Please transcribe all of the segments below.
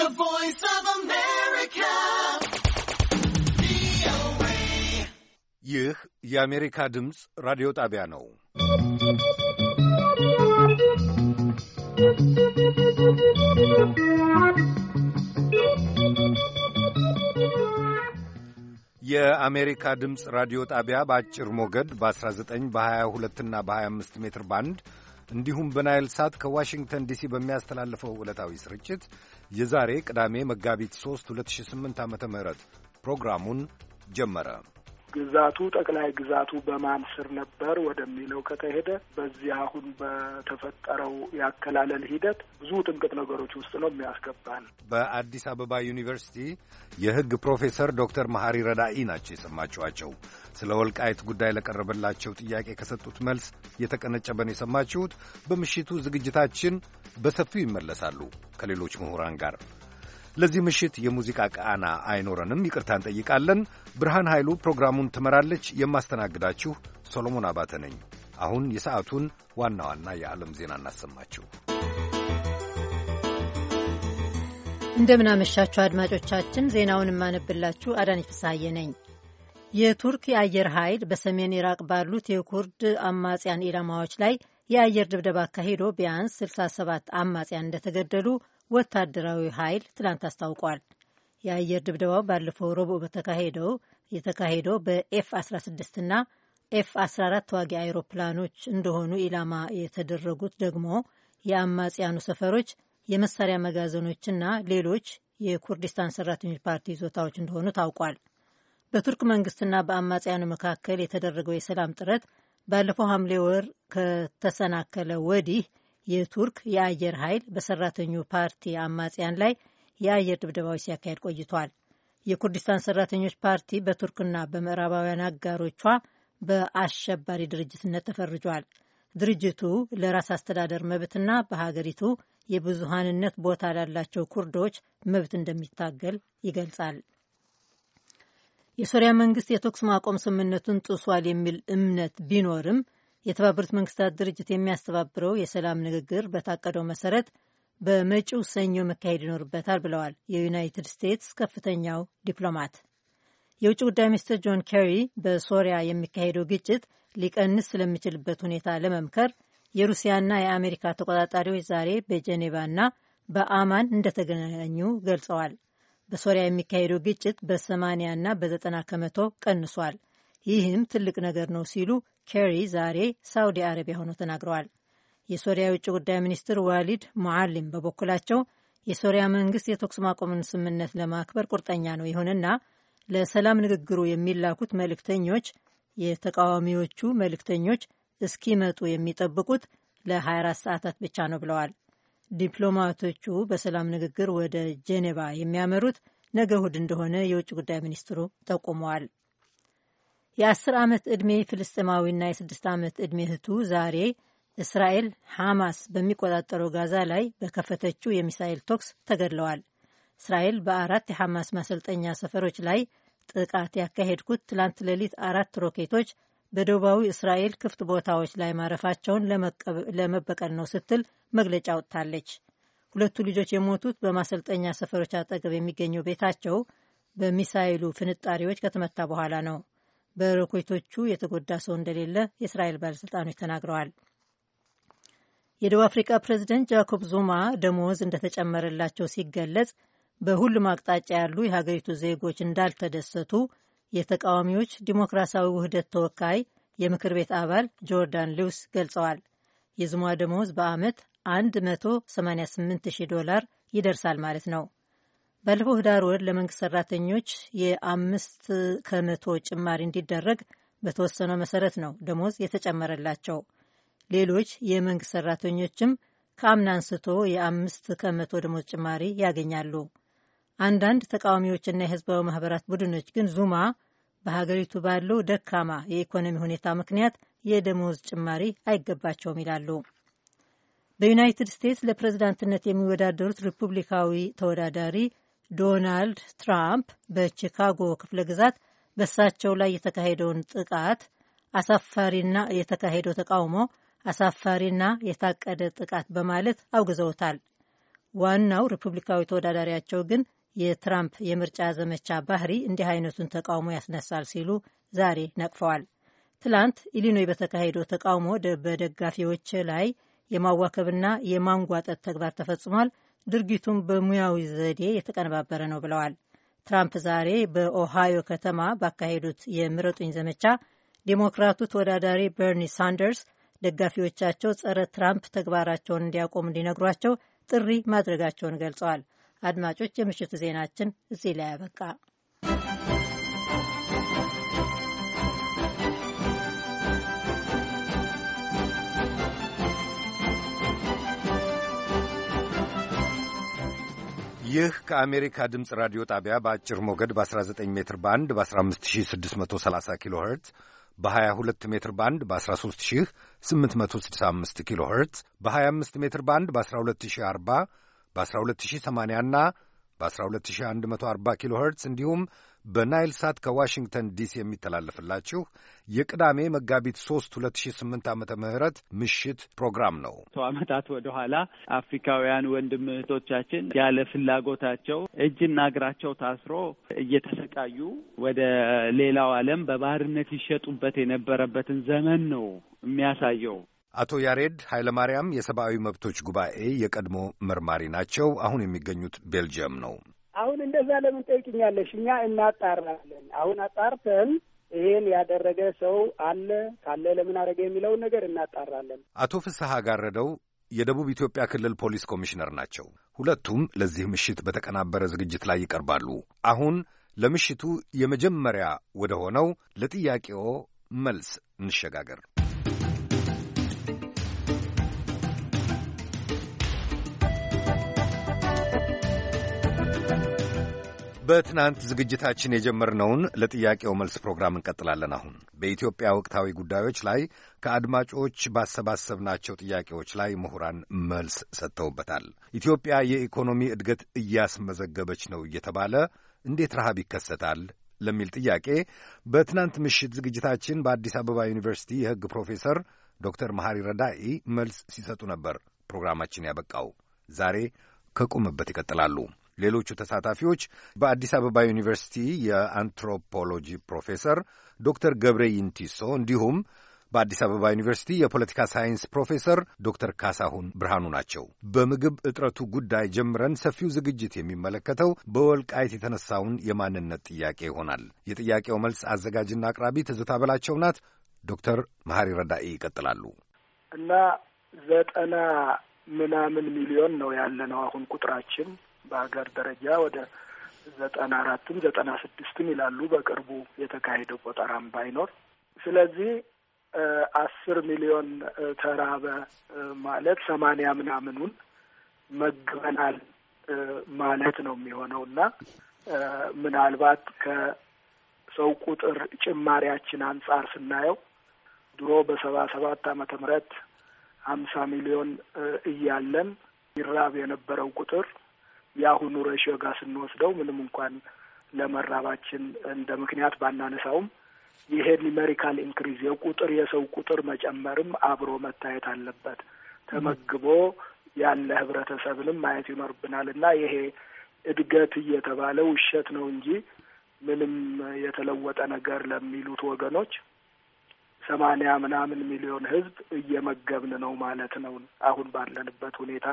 The Voice of America. ይህ የአሜሪካ ድምፅ ራዲዮ ጣቢያ ነው። የአሜሪካ ድምፅ ራዲዮ ጣቢያ በአጭር ሞገድ በ19 በ22 እና በ25 ሜትር ባንድ እንዲሁም በናይል ሳት ከዋሽንግተን ዲሲ በሚያስተላልፈው ዕለታዊ ስርጭት የዛሬ ቅዳሜ መጋቢት 3 2008 ዓ.ም ፕሮግራሙን ጀመረ። ግዛቱ ጠቅላይ ግዛቱ በማን ስር ነበር ወደሚለው ከተሄደ በዚህ አሁን በተፈጠረው ያከላለል ሂደት ብዙ ጥንቅጥ ነገሮች ውስጥ ነው የሚያስገባን። በአዲስ አበባ ዩኒቨርሲቲ የሕግ ፕሮፌሰር ዶክተር መሐሪ ረዳኢ ናቸው የሰማችኋቸው። ስለ ወልቃይት ጉዳይ ለቀረበላቸው ጥያቄ ከሰጡት መልስ የተቀነጨበን የሰማችሁት። በምሽቱ ዝግጅታችን በሰፊው ይመለሳሉ ከሌሎች ምሁራን ጋር። ለዚህ ምሽት የሙዚቃ ቃና አይኖረንም፣ ይቅርታ እንጠይቃለን። ብርሃን ኃይሉ ፕሮግራሙን ትመራለች። የማስተናግዳችሁ ሶሎሞን አባተ ነኝ። አሁን የሰዓቱን ዋና ዋና የዓለም ዜና እናሰማችሁ። እንደምናመሻችሁ አድማጮቻችን፣ ዜናውን የማነብላችሁ አዳነች ፍስሐዬ ነኝ። የቱርክ የአየር ኃይል በሰሜን ኢራቅ ባሉት የኩርድ አማጽያን ኢላማዎች ላይ የአየር ድብደባ አካሂዶ ቢያንስ 67 አማጽያን እንደተገደሉ ወታደራዊ ኃይል ትላንት አስታውቋል። የአየር ድብደባው ባለፈው ረቡዕ የተካሄደው በኤፍ-16 እና ኤፍ-14 ተዋጊ አይሮፕላኖች እንደሆኑ ኢላማ የተደረጉት ደግሞ የአማጽያኑ ሰፈሮች፣ የመሳሪያ መጋዘኖችና ሌሎች የኩርዲስታን ሰራተኞች ፓርቲ ይዞታዎች እንደሆኑ ታውቋል። በቱርክ መንግስትና በአማጽያኑ መካከል የተደረገው የሰላም ጥረት ባለፈው ሐምሌ ወር ከተሰናከለ ወዲህ የቱርክ የአየር ኃይል በሰራተኞ ፓርቲ አማጽያን ላይ የአየር ድብደባዎች ሲያካሄድ ቆይቷል። የኩርዲስታን ሰራተኞች ፓርቲ በቱርክና በምዕራባውያን አጋሮቿ በአሸባሪ ድርጅትነት ተፈርጇል። ድርጅቱ ለራስ አስተዳደር መብትና በሀገሪቱ የብዙሃንነት ቦታ ላላቸው ኩርዶች መብት እንደሚታገል ይገልጻል። የሶሪያ መንግስት የተኩስ ማቆም ስምምነቱን ጥሷል የሚል እምነት ቢኖርም የተባበሩት መንግስታት ድርጅት የሚያስተባብረው የሰላም ንግግር በታቀደው መሰረት በመጪው ሰኞ መካሄድ ይኖርበታል ብለዋል የዩናይትድ ስቴትስ ከፍተኛው ዲፕሎማት። የውጭ ጉዳይ ሚኒስትር ጆን ኬሪ በሶሪያ የሚካሄደው ግጭት ሊቀንስ ስለሚችልበት ሁኔታ ለመምከር የሩሲያና የአሜሪካ ተቆጣጣሪዎች ዛሬ በጄኔቫና በአማን እንደተገናኙ ገልጸዋል። በሶሪያ የሚካሄደው ግጭት በ80ና በ90 ከመቶ ቀንሷል። ይህም ትልቅ ነገር ነው ሲሉ ኬሪ ዛሬ ሳውዲ አረቢያ ሆነው ተናግረዋል። የሶሪያ የውጭ ጉዳይ ሚኒስትር ዋሊድ ሙዓሊም በበኩላቸው የሶሪያ መንግስት የተኩስ ማቆምን ስምምነት ለማክበር ቁርጠኛ ነው፣ ይሁንና ለሰላም ንግግሩ የሚላኩት መልእክተኞች የተቃዋሚዎቹ መልእክተኞች እስኪመጡ የሚጠብቁት ለ24 ሰዓታት ብቻ ነው ብለዋል። ዲፕሎማቶቹ በሰላም ንግግር ወደ ጄኔቫ የሚያመሩት ነገ እሁድ እንደሆነ የውጭ ጉዳይ ሚኒስትሩ ጠቁመዋል። የ10 ዓመት ዕድሜ ፍልስጤማዊና የ6 ዓመት ዕድሜ እህቱ ዛሬ እስራኤል ሐማስ በሚቆጣጠረው ጋዛ ላይ በከፈተችው የሚሳኤል ተኩስ ተገድለዋል። እስራኤል በ4 የሐማስ ማሰልጠኛ ሰፈሮች ላይ ጥቃት ያካሄድኩት ትላንት ሌሊት 4 ሮኬቶች በደቡባዊ እስራኤል ክፍት ቦታዎች ላይ ማረፋቸውን ለመበቀል ነው ስትል መግለጫ ወጥታለች። ሁለቱ ልጆች የሞቱት በማሰልጠኛ ሰፈሮች አጠገብ የሚገኘው ቤታቸው በሚሳኤሉ ፍንጣሪዎች ከተመታ በኋላ ነው። በሮኬቶቹ የተጎዳ ሰው እንደሌለ የእስራኤል ባለሥልጣኖች ተናግረዋል። የደቡብ አፍሪካ ፕሬዚደንት ጃኮብ ዙማ ደሞዝ እንደተጨመረላቸው ሲገለጽ በሁሉም አቅጣጫ ያሉ የሀገሪቱ ዜጎች እንዳልተደሰቱ የተቃዋሚዎች ዲሞክራሲያዊ ውህደት ተወካይ የምክር ቤት አባል ጆርዳን ሉዊስ ገልጸዋል። የዙማ ደሞዝ በዓመት $188,000 ይደርሳል ማለት ነው። ባለፈው ህዳር ወር ለመንግስት ሰራተኞች የ5 ከመቶ ጭማሪ እንዲደረግ በተወሰነው መሰረት ነው ደሞዝ የተጨመረላቸው። ሌሎች የመንግስት ሰራተኞችም ከአምና አንስቶ የ5 ከመቶ ደሞዝ ጭማሪ ያገኛሉ። አንዳንድ ተቃዋሚዎችና የህዝባዊ ማህበራት ቡድኖች ግን ዙማ በሀገሪቱ ባለው ደካማ የኢኮኖሚ ሁኔታ ምክንያት የደሞዝ ጭማሪ አይገባቸውም ይላሉ። በዩናይትድ ስቴትስ ለፕሬዝዳንትነት የሚወዳደሩት ሪፑብሊካዊ ተወዳዳሪ ዶናልድ ትራምፕ በቺካጎ ክፍለ ግዛት በእሳቸው ላይ የተካሄደውን ጥቃት አሳፋሪና የተካሄደው ተቃውሞ አሳፋሪና የታቀደ ጥቃት በማለት አውግዘውታል። ዋናው ሪፑብሊካዊ ተወዳዳሪያቸው ግን የትራምፕ የምርጫ ዘመቻ ባህሪ እንዲህ አይነቱን ተቃውሞ ያስነሳል ሲሉ ዛሬ ነቅፈዋል። ትላንት ኢሊኖይ በተካሄደው ተቃውሞ በደጋፊዎች ላይ የማዋከብና የማንጓጠጥ ተግባር ተፈጽሟል፣ ድርጊቱም በሙያዊ ዘዴ የተቀነባበረ ነው ብለዋል። ትራምፕ ዛሬ በኦሃዮ ከተማ ባካሄዱት የምረጡኝ ዘመቻ ዴሞክራቱ ተወዳዳሪ በርኒ ሳንደርስ ደጋፊዎቻቸው ጸረ ትራምፕ ተግባራቸውን እንዲያቆሙ እንዲነግሯቸው ጥሪ ማድረጋቸውን ገልጸዋል። አድማጮች፣ የምሽቱ ዜናችን እዚህ ላይ ያበቃ። ይህ ከአሜሪካ ድምፅ ራዲዮ ጣቢያ በአጭር ሞገድ በ19 ሜትር ባንድ በ15630 ኪሎ ኸርትዝ በ22 ሜትር ባንድ በ13865 ኪሎ ኸርትዝ በ25 ሜትር ባንድ በ12040 በ12080 እና በ12140 ኪሎ ኸርትዝ እንዲሁም በናይል ሳት ከዋሽንግተን ዲሲ የሚተላለፍላችሁ የቅዳሜ መጋቢት 3 2008 ዓመተ ምህረት ምሽት ፕሮግራም ነው። ዓመታት ወደ ኋላ አፍሪካውያን ወንድም እህቶቻችን ያለ ፍላጎታቸው እጅና እግራቸው ታስሮ እየተሰቃዩ ወደ ሌላው ዓለም በባህርነት ይሸጡበት የነበረበትን ዘመን ነው የሚያሳየው። አቶ ያሬድ ኃይለማርያም የሰብአዊ መብቶች ጉባኤ የቀድሞ መርማሪ ናቸው። አሁን የሚገኙት ቤልጅየም ነው። አሁን እንደዛ ለምን ጠይቅኛለሽ? እኛ እናጣራለን። አሁን አጣርተን ይሄን ያደረገ ሰው አለ ካለ ለምን አደረገ የሚለውን ነገር እናጣራለን። አቶ ፍስሐ ጋረደው የደቡብ ኢትዮጵያ ክልል ፖሊስ ኮሚሽነር ናቸው። ሁለቱም ለዚህ ምሽት በተቀናበረ ዝግጅት ላይ ይቀርባሉ። አሁን ለምሽቱ የመጀመሪያ ወደ ሆነው ለጥያቄዎ መልስ እንሸጋገር። በትናንት ዝግጅታችን የጀመርነውን ለጥያቄው መልስ ፕሮግራም እንቀጥላለን። አሁን በኢትዮጵያ ወቅታዊ ጉዳዮች ላይ ከአድማጮች ባሰባሰብናቸው ጥያቄዎች ላይ ምሁራን መልስ ሰጥተውበታል። ኢትዮጵያ የኢኮኖሚ እድገት እያስመዘገበች ነው እየተባለ እንዴት ረሃብ ይከሰታል ለሚል ጥያቄ በትናንት ምሽት ዝግጅታችን በአዲስ አበባ ዩኒቨርሲቲ የሕግ ፕሮፌሰር ዶክተር መሐሪ ረዳኢ መልስ ሲሰጡ ነበር ፕሮግራማችን ያበቃው። ዛሬ ከቆመበት ይቀጥላሉ። ሌሎቹ ተሳታፊዎች በአዲስ አበባ ዩኒቨርሲቲ የአንትሮፖሎጂ ፕሮፌሰር ዶክተር ገብሬ ይንቲሶ እንዲሁም በአዲስ አበባ ዩኒቨርሲቲ የፖለቲካ ሳይንስ ፕሮፌሰር ዶክተር ካሳሁን ብርሃኑ ናቸው። በምግብ እጥረቱ ጉዳይ ጀምረን ሰፊው ዝግጅት የሚመለከተው በወልቃይት የተነሳውን የማንነት ጥያቄ ይሆናል። የጥያቄው መልስ አዘጋጅና አቅራቢ ትዝታ በላቸው ናት። ዶክተር መሐሪ ረዳኢ ይቀጥላሉ። እና 90 ሚሊዮን ነው ያለነው አሁን ቁጥራችን በሀገር ደረጃ ወደ 94ም 96ም ይላሉ በቅርቡ የተካሄደው ቆጠራም ባይኖር። ስለዚህ 10 ሚሊዮን ተራበ ማለት 80 ምናምኑን መግበናል ማለት ነው የሚሆነውና ምናልባት ከሰው ቁጥር ጭማሪያችን አንጻር ስናየው ድሮ በ77 ዓመተ ምህረት 50 ሚሊዮን እያለን ይራብ የነበረው ቁጥር የአሁኑ ሬሽዮ ጋር ስንወስደው ምንም እንኳን ለመራባችን እንደ ምክንያት ባናነሳውም ይሄ ኒሜሪካል ኢንክሪዝ የሰው ቁጥር መጨመርም አብሮ መታየት አለበት። ተመግቦ ያለ ህብረተሰብንም ማየት ይኖርብናል እና ይሄ እድገት እየተባለ ውሸት ነው እንጂ ምንም የተለወጠ ነገር ለሚሉት ወገኖች 80 ምናምን ሚሊዮን ህዝብ እየመገብን ነው ማለት ነው አሁን ባለንበት ሁኔታ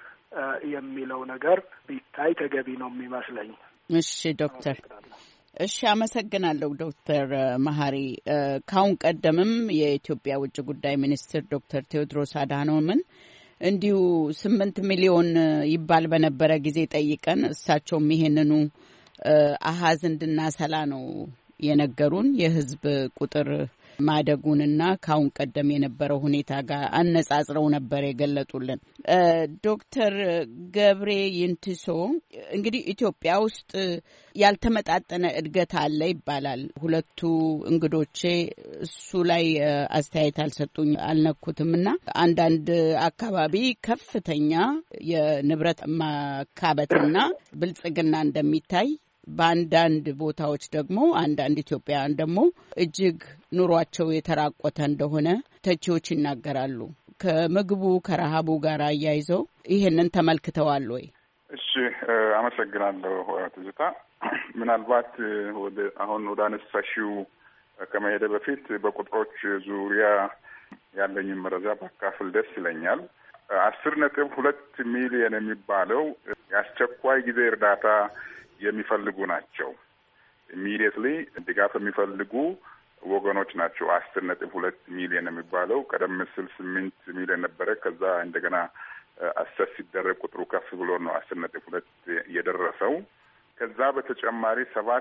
የሚለው ነገር ቢታይ ተገቢ ነው የሚመስለኝ። እሺ ዶክተር። እሺ አመሰግናለሁ ዶክተር መሐሪ። ካሁን ቀደምም የኢትዮጵያ ውጭ ጉዳይ ሚኒስትር ዶክተር ቴዎድሮስ አድሃኖምን እንዲሁ 8 ሚሊዮን ይባል በነበረ ጊዜ ጠይቀን እሳቸውም ይሄንኑ አሃዝ እንድናሰላ ነው የነገሩን። የህዝብ ቁጥር ማደጉንና ካሁን ቀደም የነበረው ሁኔታ ጋር አነጻጽረው ነበር የገለጡልን። ዶክተር ገብሬ ይንቲሶ እንግዲህ ኢትዮጵያ ውስጥ ያልተመጣጠነ እድገት አለ ይባላል። ሁለቱ እንግዶቼ እሱ ላይ አስተያየት አልሰጡኝ አልነኩትምና አንዳንድ አካባቢ ከፍተኛ የንብረት ማካበትና ብልጽግና እንደሚታይ በአንዳንድ ቦታዎች ደግሞ አንዳንድ ኢትዮጵያውያን ደግሞ እጅግ ኑሯቸው የተራቆተ እንደሆነ ተቺዎች ይናገራሉ። ከምግቡ ከረሃቡ ጋር አያይዘው ይሄንን ተመልክተዋል ወይ? እሺ፣ አመሰግናለሁ ትዝታ። ምናልባት አሁን ወደ አነሳሽው ከመሄደ በፊት በቁጥሮች ዙሪያ ያለኝን መረጃ ባካፍል ደስ ይለኛል። 10.2 ሚሊዮን የሚባለው የአስቸኳይ ጊዜ እርዳታ የሚፈልጉ ናቸው። ኢሚዲየትሊ ድጋፍ የሚፈልጉ ወገኖች ናቸው። 10.2 ሚሊዮን የሚባለው ቀደም ሲል 8 ሚሊዮን ነበረ። ከዛ እንደገና አሰስ ሲደረግ ቁጥሩ ከፍ ብሎ ነው 10.2 የደረሰው። ከዛ በተጨማሪ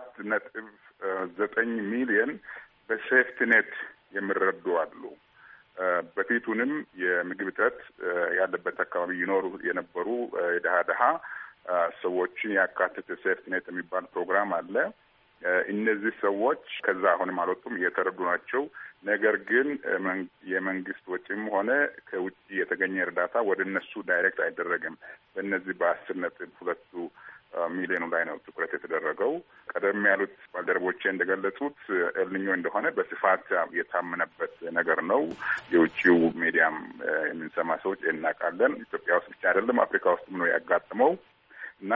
7.9 ሚሊዮን በሴፍቲ ኔት የሚረዱ አሉ። በፊቱንም የምግብ እጥረት ያለበት አካባቢ ይኖሩ የነበሩ የደሃ ሰዎችን ያካተተ ሴፍቲ ኔት የሚባል ፕሮግራም አለ። እነዚህ ሰዎች ከዛ አሁንም አልወጡም፣ እየተረዱ ናቸው። ነገር ግን የመንግስት ወጪም ሆነ ከውጭ የተገኘ እርዳታ ወደ እነሱ ዳይሬክት አይደረግም። በእነዚህ በ10.2 ሚሊዮኑ ላይ ነው ትኩረት የተደረገው። ቀደም ያሉት ባልደረቦቼ እንደገለጹት ኤልኒኞ እንደሆነ በስፋት የታመነበት ነገር ነው። የውጭው ሚዲያም የምንሰማ ሰዎች እናውቃለን። ኢትዮጵያ ውስጥ ብቻ አይደለም፣ አፍሪካ ውስጥም ነው ያጋጥመው እና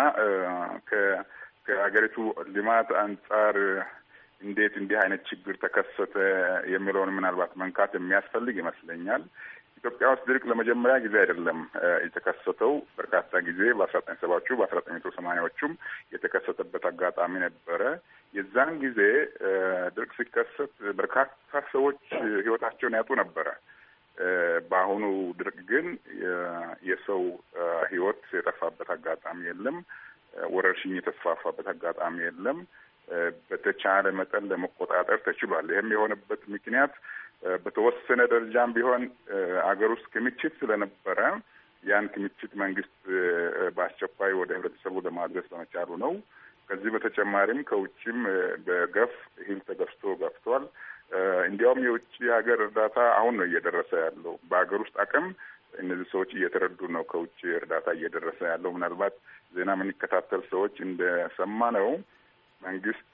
ከሀገሪቱ ልማት አንጻር እንዴት እንዲህ አይነት ችግር ተከሰተ የሚለውን ምናልባት መንካት የሚያስፈልግ ይመስለኛል። ኢትዮጵያ ውስጥ ድርቅ ለመጀመሪያ ጊዜ አይደለም የተከሰተው። በርካታ ጊዜ በ1970ዎቹ በ1980ዎቹም የተከሰተበት አጋጣሚ ነበረ። የዛን ጊዜ ድርቅ ሲከሰት በርካታ ሰዎች ሕይወታቸውን ያጡ ነበረ። በአሁኑ ድርቅ ግን የሰው ሕይወት የጠፋበት አጋጣሚ የለም። ወረርሽኝ የተስፋፋበት አጋጣሚ የለም። በተቻለ መጠን ለመቆጣጠር ተችሏል። ይህም የሆነበት ምክንያት በተወሰነ ደረጃም ቢሆን አገር ውስጥ ክምችት ስለነበረ ያን ክምችት መንግስት በአስቸኳይ ወደ ህብረተሰቡ ለማድረስ በመቻሉ ነው። ከዚህ በተጨማሪም ከውጭም በገፍ እህል ተገዝቶ ገብቷል። እንዲያውም የውጭ ሀገር እርዳታ አሁን ነው እየደረሰ ያለው። በሀገር ውስጥ አቅም እነዚህ ሰዎች እየተረዱ ነው ከውጭ እርዳታ እየደረሰ ያለው። ምናልባት ዜና የምንከታተል ሰዎች እንደሰማ ነው መንግስት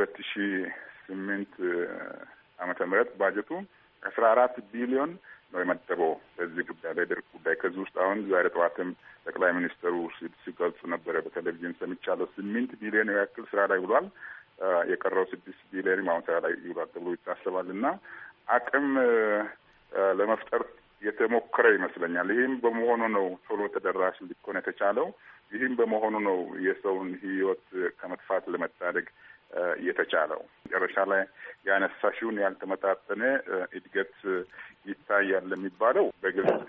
ከ2008 ዓመተ ምህረት ባጀቱ 14 ቢሊዮን ነው የመደበው በዚህ ጉዳይ በድርቅ ጉዳይ። ከዚህ ውስጥ አሁን ዛሬ ጠዋትም ጠቅላይ ሚኒስትሩ ሲገልጹ ነበረ፣ በቴሌቪዥን ሰምቻለሁ። 8 ቢሊዮን ያክል ስራ ላይ ውሏል። የቀረው 6 ቢሊዮን አሁን ስራ ላይ ይውላል ተብሎ ይታሰባል እና አቅም ለመፍጠር የተሞከረ ይመስለኛል። ይህም በመሆኑ ነው ቶሎ ተደራሽ ሊሆን የተቻለው። ይህም በመሆኑ ነው የሰውን ህይወት ከመጥፋት ለመታደግ የተቻለው። መጨረሻ ላይ ያነሳሽውን ያልተመጣጠነ እድገት ይታያል የሚባለው በግልጽ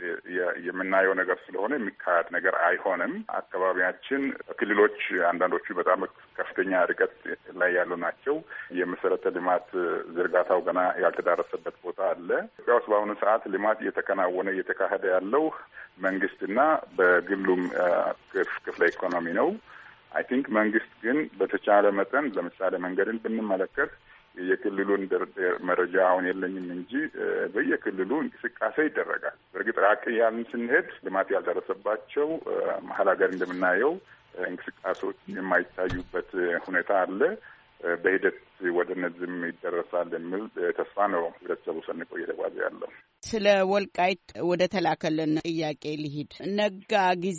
የምናየው ነገር ስለሆነ የሚካሄድ ነገር አይሆንም። አካባቢያችን ክልሎች አንዳንዶቹ በጣም ከፍተኛ ርቀት ላይ ያሉ ናቸው። የመሰረተ ልማት ዝርጋታው ገና ያልተዳረሰበት ቦታ አለ። ኢትዮጵያ ውስጥ በአሁኑ ሰዓት ልማት እየተካሄደ ያለው መንግስትና በግሉም ክፍለ ኢኮኖሚ ነው። አይ ቲንክ መንግስት ግን በተቻለ መጠን ለምሳሌ መንገድን ብንመለከት የክልሉን መረጃ አሁን የለኝም እንጂ በየክልሉ እንቅስቃሴ ይደረጋል። በእርግጥ ራቅ ያልን ስንሄድ ልማት ያልደረሰባቸው መሀል ሀገር እንደምናየው እንቅስቃሴዎች የማይታዩበት ሁኔታ አለ። በሂደት ወደ እነዚህም ይደረሳል የሚል ተስፋ ነው ህብረተሰቡ ሰንቆ እየተጓዘ ያለው። ስለ ወልቃይት ወደ ተላከልን ጥያቄ ልሂድ። ነጋ ጊዜ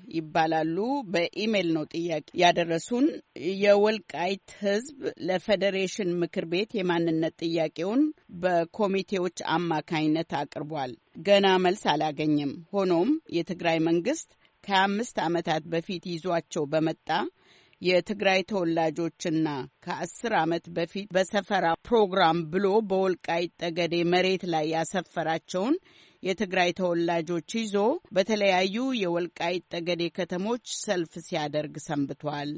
ይባላሉ። በኢሜይል ነው ጥያቄ ያደረሱን። የወልቃይት ህዝብ ለፌዴሬሽን ምክር ቤት የማንነት ጥያቄውን በኮሚቴዎች አማካኝነት አቅርቧል። ገና መልስ አላገኘም። ሆኖም የትግራይ መንግስት ከ5 ዓመታት በፊት ይዟቸው በመጣ የትግራይ ተወላጆችና ከ10 ዓመት በፊት በሰፈራ ፕሮግራም ብሎ በወልቃይት ጠገዴ መሬት ላይ ያሰፈራቸውን የትግራይ ተወላጆች ይዞ በተለያዩ የወልቃይት ጠገዴ ከተሞች ሰልፍ ሲያደርግ ሰንብቷል።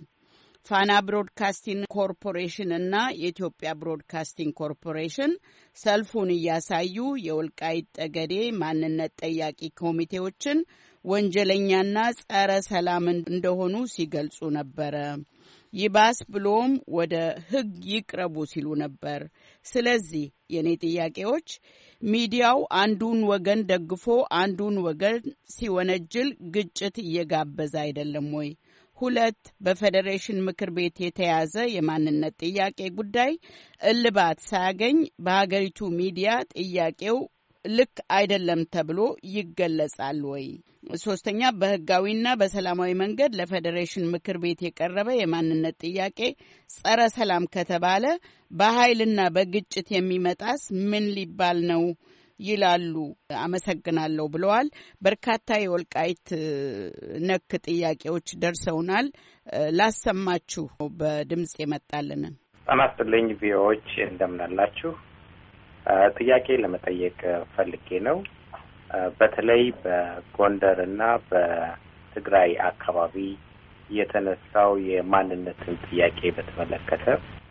ፋና ብሮድካስቲንግ ኮርፖሬሽን እና የኢትዮጵያ ብሮድካስቲንግ ኮርፖሬሽን ሰልፉን እያሳዩ የወልቃይት ጠገዴ ማንነት ጠያቂ ኮሚቴዎችን ወንጀለኛና ጸረ ሰላም እንደሆኑ ሲገልጹ ነበረ። ይባስ ብሎም ወደ ሕግ ይቅረቡ ሲሉ ነበር። ስለዚህ የኔ ጥያቄዎች ሚዲያው አንዱን ወገን ደግፎ አንዱን ወገን ሲወነጅል ግጭት እየጋበዘ አይደለም ወይ? 2 በፌዴሬሽን ምክር ቤት የተያዘ የማንነት ጥያቄ ጉዳይ እልባት ሳያገኝ በሀገሪቱ ሚዲያ ጥያቄው ልክ አይደለም ተብሎ ይገለጻል ወይ? ሶስተኛ በህጋዊና በሰላማዊ መንገድ ለፌዴሬሽን ምክር ቤት የቀረበ የማንነት ጥያቄ ጸረ ሰላም ከተባለ በኃይልና በግጭት የሚመጣስ ምን ሊባል ነው ይላሉ። አመሰግናለሁ ብለዋል። በርካታ የወልቃይት ነክ ጥያቄዎች ደርሰውናል። ላሰማችሁ በድምጽ የመጣልንን። ጤና ቪኦኤዎች እንደምን አላችሁ? ጥያቄ ለመጠየቅ ፈልጌ ነው። በተለይ በጎንደርና በትግራይ አካባቢ የተነሳው የማንነትን ጥያቄ በተመለከተ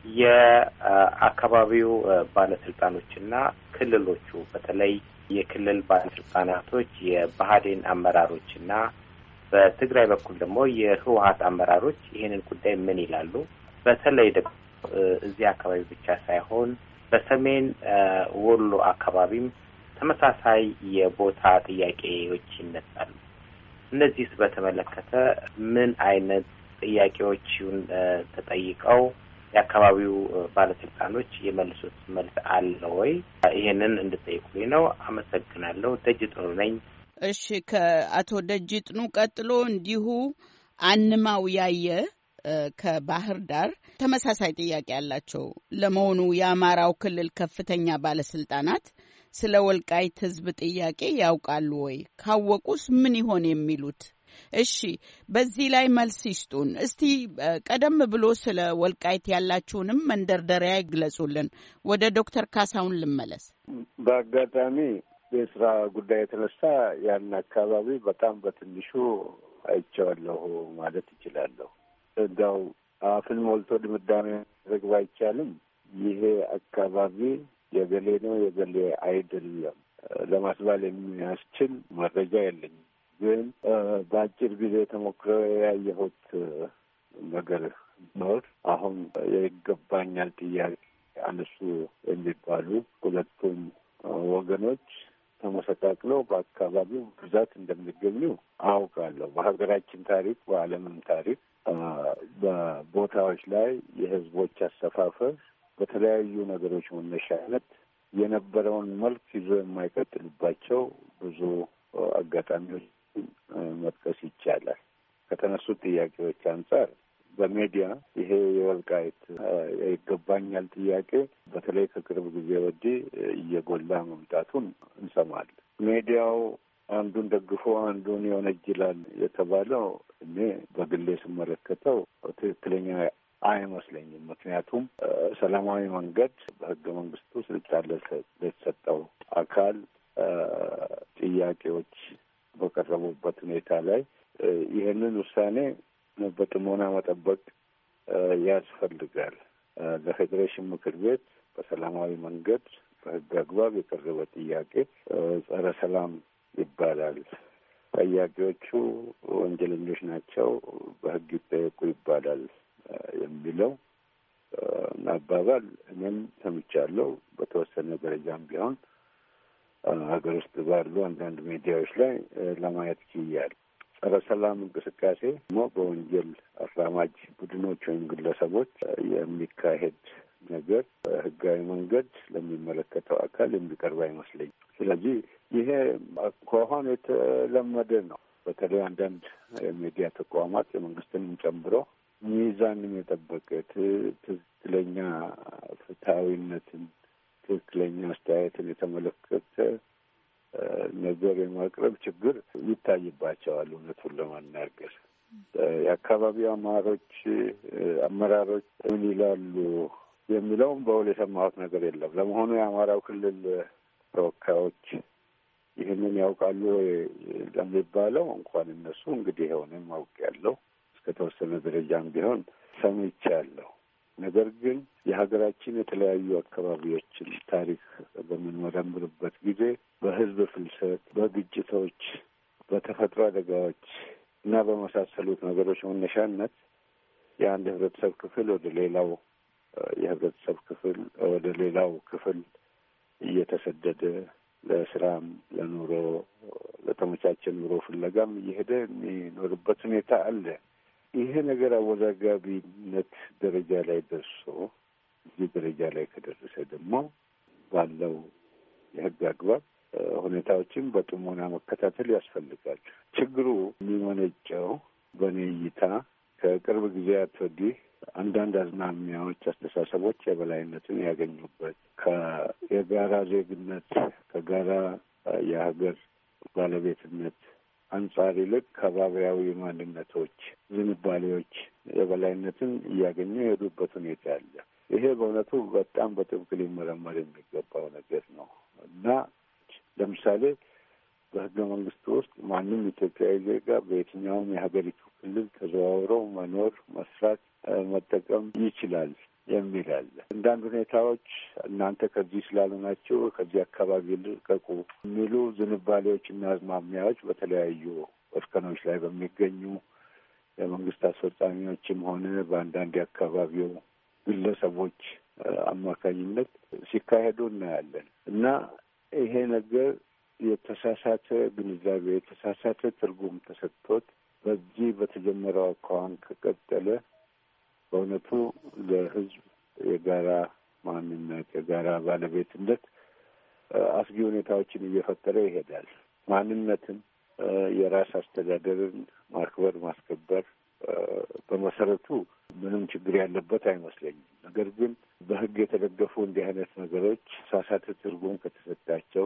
የአካባቢው ባለስልጣኖችና ክልሎቹ በተለይ የክልል ባለስልጣናቶች የብአዴን አመራሮችና በትግራይ በኩል ደግሞ የህወሓት አመራሮች ይህንን ጉዳይ ምን ይላሉ? በተለይ ደግሞ እዚህ አካባቢ ብቻ ሳይሆን በሰሜን ወሎ አካባቢም ተመሳሳይ የቦታ ጥያቄዎች ይነሳሉ። እነዚህስ በተመለከተ ምን አይነት ጥያቄዎችን ተጠይቀው የአካባቢው ባለስልጣኖች የመልሱት መልስ አለ ወይ? ይሄንን እንድጠይቁልኝ ነው። አመሰግናለሁ። ደጅጥኑ ነኝ። እሺ፣ ከአቶ ደጅጥኑ ቀጥሎ እንዲሁ አንማው ያየ ከባህር ዳር ተመሳሳይ ጥያቄ ያላቸው። ለመሆኑ የአማራው ክልል ከፍተኛ ባለስልጣናት ስለ ወልቃይት ህዝብ ጥያቄ ያውቃሉ ወይ? ካወቁስ ምን ይሆን የሚሉት? እሺ፣ በዚህ ላይ መልስ ይስጡን። እስቲ ቀደም ብሎ ስለ ወልቃይት ያላችሁንም መንደርደሪያ ይግለጹልን። ወደ ዶክተር ካሳሁን ልመለስ። በአጋጣሚ የስራ ጉዳይ የተነሳ ያን አካባቢ በጣም በትንሹ አይቼዋለሁ ማለት ይችላለሁ። እንዳው አፍን ሞልቶ ድምዳሜ ማድረግ ባይቻልም ይሄ አካባቢ የገሌ ነው የገሌ አይደለም ለማስባል የሚያስችል መረጃ የለኝም። ግን በአጭር ጊዜ ተሞክሮ ያየሁት ነገር ኖር አሁን የይገባኛል ጥያቄ አነሱ የሚባሉ ሁለቱም ወገኖች ተመሰቃቅለው በአካባቢው ብዛት እንደሚገኙ አውቃለሁ። በሀገራችን ታሪክ፣ በዓለምም ታሪክ በቦታዎች ላይ የህዝቦች አሰፋፈር በተለያዩ ነገሮች መነሻነት የነበረውን መልክ ይዞ የማይቀጥሉባቸው ብዙ አጋጣሚዎች መጥቀስ ይቻላል። ከተነሱት ጥያቄዎች አንጻር በሜዲያ ይሄ የወልቃይት ይገባኛል ጥያቄ በተለይ ከቅርብ ጊዜ ወዲህ እየጎላ መምጣቱን እንሰማለን። ሜዲያው አንዱን ደግፎ አንዱን ይወነጅላል የተባለው እኔ በግሌ ስመለከተው ትክክለኛ አይመስለኝም። ምክንያቱም ሰላማዊ መንገድ በህገ መንግስቱ ስልጣን ለተሰጠው አካል ጥያቄዎች በቀረቡበት ሁኔታ ላይ ይህንን ውሳኔ በጥሞና መጠበቅ ያስፈልጋል። ለፌዴሬሽን ምክር ቤት በሰላማዊ መንገድ በህግ አግባብ የቀረበ ጥያቄ ጸረ ሰላም ይባላል። ጠያቂዎቹ ወንጀለኞች ናቸው፣ በህግ ይጠየቁ ይባላል የሚለው አባባል እኔም ሰምቻለሁ። በተወሰነ ደረጃም ቢሆን ሀገር ውስጥ ባሉ አንዳንድ ሚዲያዎች ላይ ለማየት ችያለሁ። ጸረ ሰላም እንቅስቃሴ ደግሞ በወንጀል አራማጅ ቡድኖች ወይም ግለሰቦች የሚካሄድ ነገር ህጋዊ መንገድ ለሚመለከተው አካል የሚቀርብ አይመስለኝም። ስለዚህ ይሄ ከሆነ የተለመደ ነው። በተለይ አንዳንድ የሚዲያ ተቋማት የመንግስትንም ጨምሮ ሚዛንን የጠበቀ ትክክለኛ ፍትሐዊነትን፣ ትክክለኛ አስተያየትን የተመለከተ ነገር የማቅረብ ችግር ይታይባቸዋል። እውነቱን ለማናገር የአካባቢው አመራሮች ምን ይላሉ የሚለውም በውል የሰማሁት ነገር የለም። ለመሆኑ የአማራው ክልል ተወካዮች ይህንን ያውቃሉ ለሚባለው እንኳን እነሱ እንግዲህ የሆነም ማውቅ ያለው እስከ ተወሰነ ደረጃም ቢሆን ሰምቻለሁ። ነገር ግን የሀገራችን የተለያዩ አካባቢዎችን ታሪክ በምንመረምርበት ጊዜ በህዝብ ፍልሰት፣ በግጭቶች፣ በተፈጥሮ አደጋዎች እና በመሳሰሉት ነገሮች መነሻነት የአንድ ህብረተሰብ ክፍል ወደ ሌላው የህብረተሰብ ክፍል ወደ ሌላው ክፍል እየተሰደደ ለስራም፣ ለኑሮ፣ ለተመቻቸ ኑሮ ፍለጋም እየሄደ የሚኖርበት ሁኔታ አለ። ይሄ ነገር አወዛጋቢነት ደረጃ ላይ ደርሶ እዚህ ደረጃ ላይ ከደረሰ ደግሞ ባለው የህግ አግባብ ሁኔታዎችን በጥሞና መከታተል ያስፈልጋል። ችግሩ የሚመነጨው በእኔ እይታ ከቅርብ ጊዜያት ወዲህ አንዳንድ አዝማሚያዎች፣ አስተሳሰቦች የበላይነትን ያገኙበት የጋራ ዜግነት ከጋራ የሀገር ባለቤትነት አንጻር ይልቅ ከባቢያዊ ማንነቶች፣ ዝንባሌዎች የበላይነትን እያገኙ የሄዱበት ሁኔታ አለ። ይሄ በእውነቱ በጣም በጥብቅ ሊመረመር የሚገባው ነገር ነው እና ለምሳሌ በሕገ መንግስቱ ውስጥ ማንም ኢትዮጵያዊ ዜጋ በየትኛውም የሀገሪቱ ክልል ተዘዋውረው መኖር፣ መስራት፣ መጠቀም ይችላል የሚል አለ። አንዳንድ ሁኔታዎች እናንተ ከዚህ ስላልሆናችሁ ከዚህ አካባቢ ልቀቁ የሚሉ ዝንባሌዎችና አዝማሚያዎች በተለያዩ እርከኖች ላይ በሚገኙ የመንግስት አስፈጻሚዎችም ሆነ በአንዳንድ የአካባቢው ግለሰቦች አማካኝነት ሲካሄዱ እናያለን እና ይሄ ነገር የተሳሳተ ግንዛቤ፣ የተሳሳተ ትርጉም ተሰጥቶት በዚህ በተጀመረው አኳኋን ከቀጠለ በእውነቱ ለሕዝብ የጋራ ማንነት፣ የጋራ ባለቤትነት አስጊ ሁኔታዎችን እየፈጠረ ይሄዳል። ማንነትን፣ የራስ አስተዳደርን ማክበር፣ ማስከበር በመሰረቱ ምንም ችግር ያለበት አይመስለኝም። ነገር ግን በሕግ የተደገፉ እንዲህ አይነት ነገሮች ሳሳተ ትርጉም ከተሰጣቸው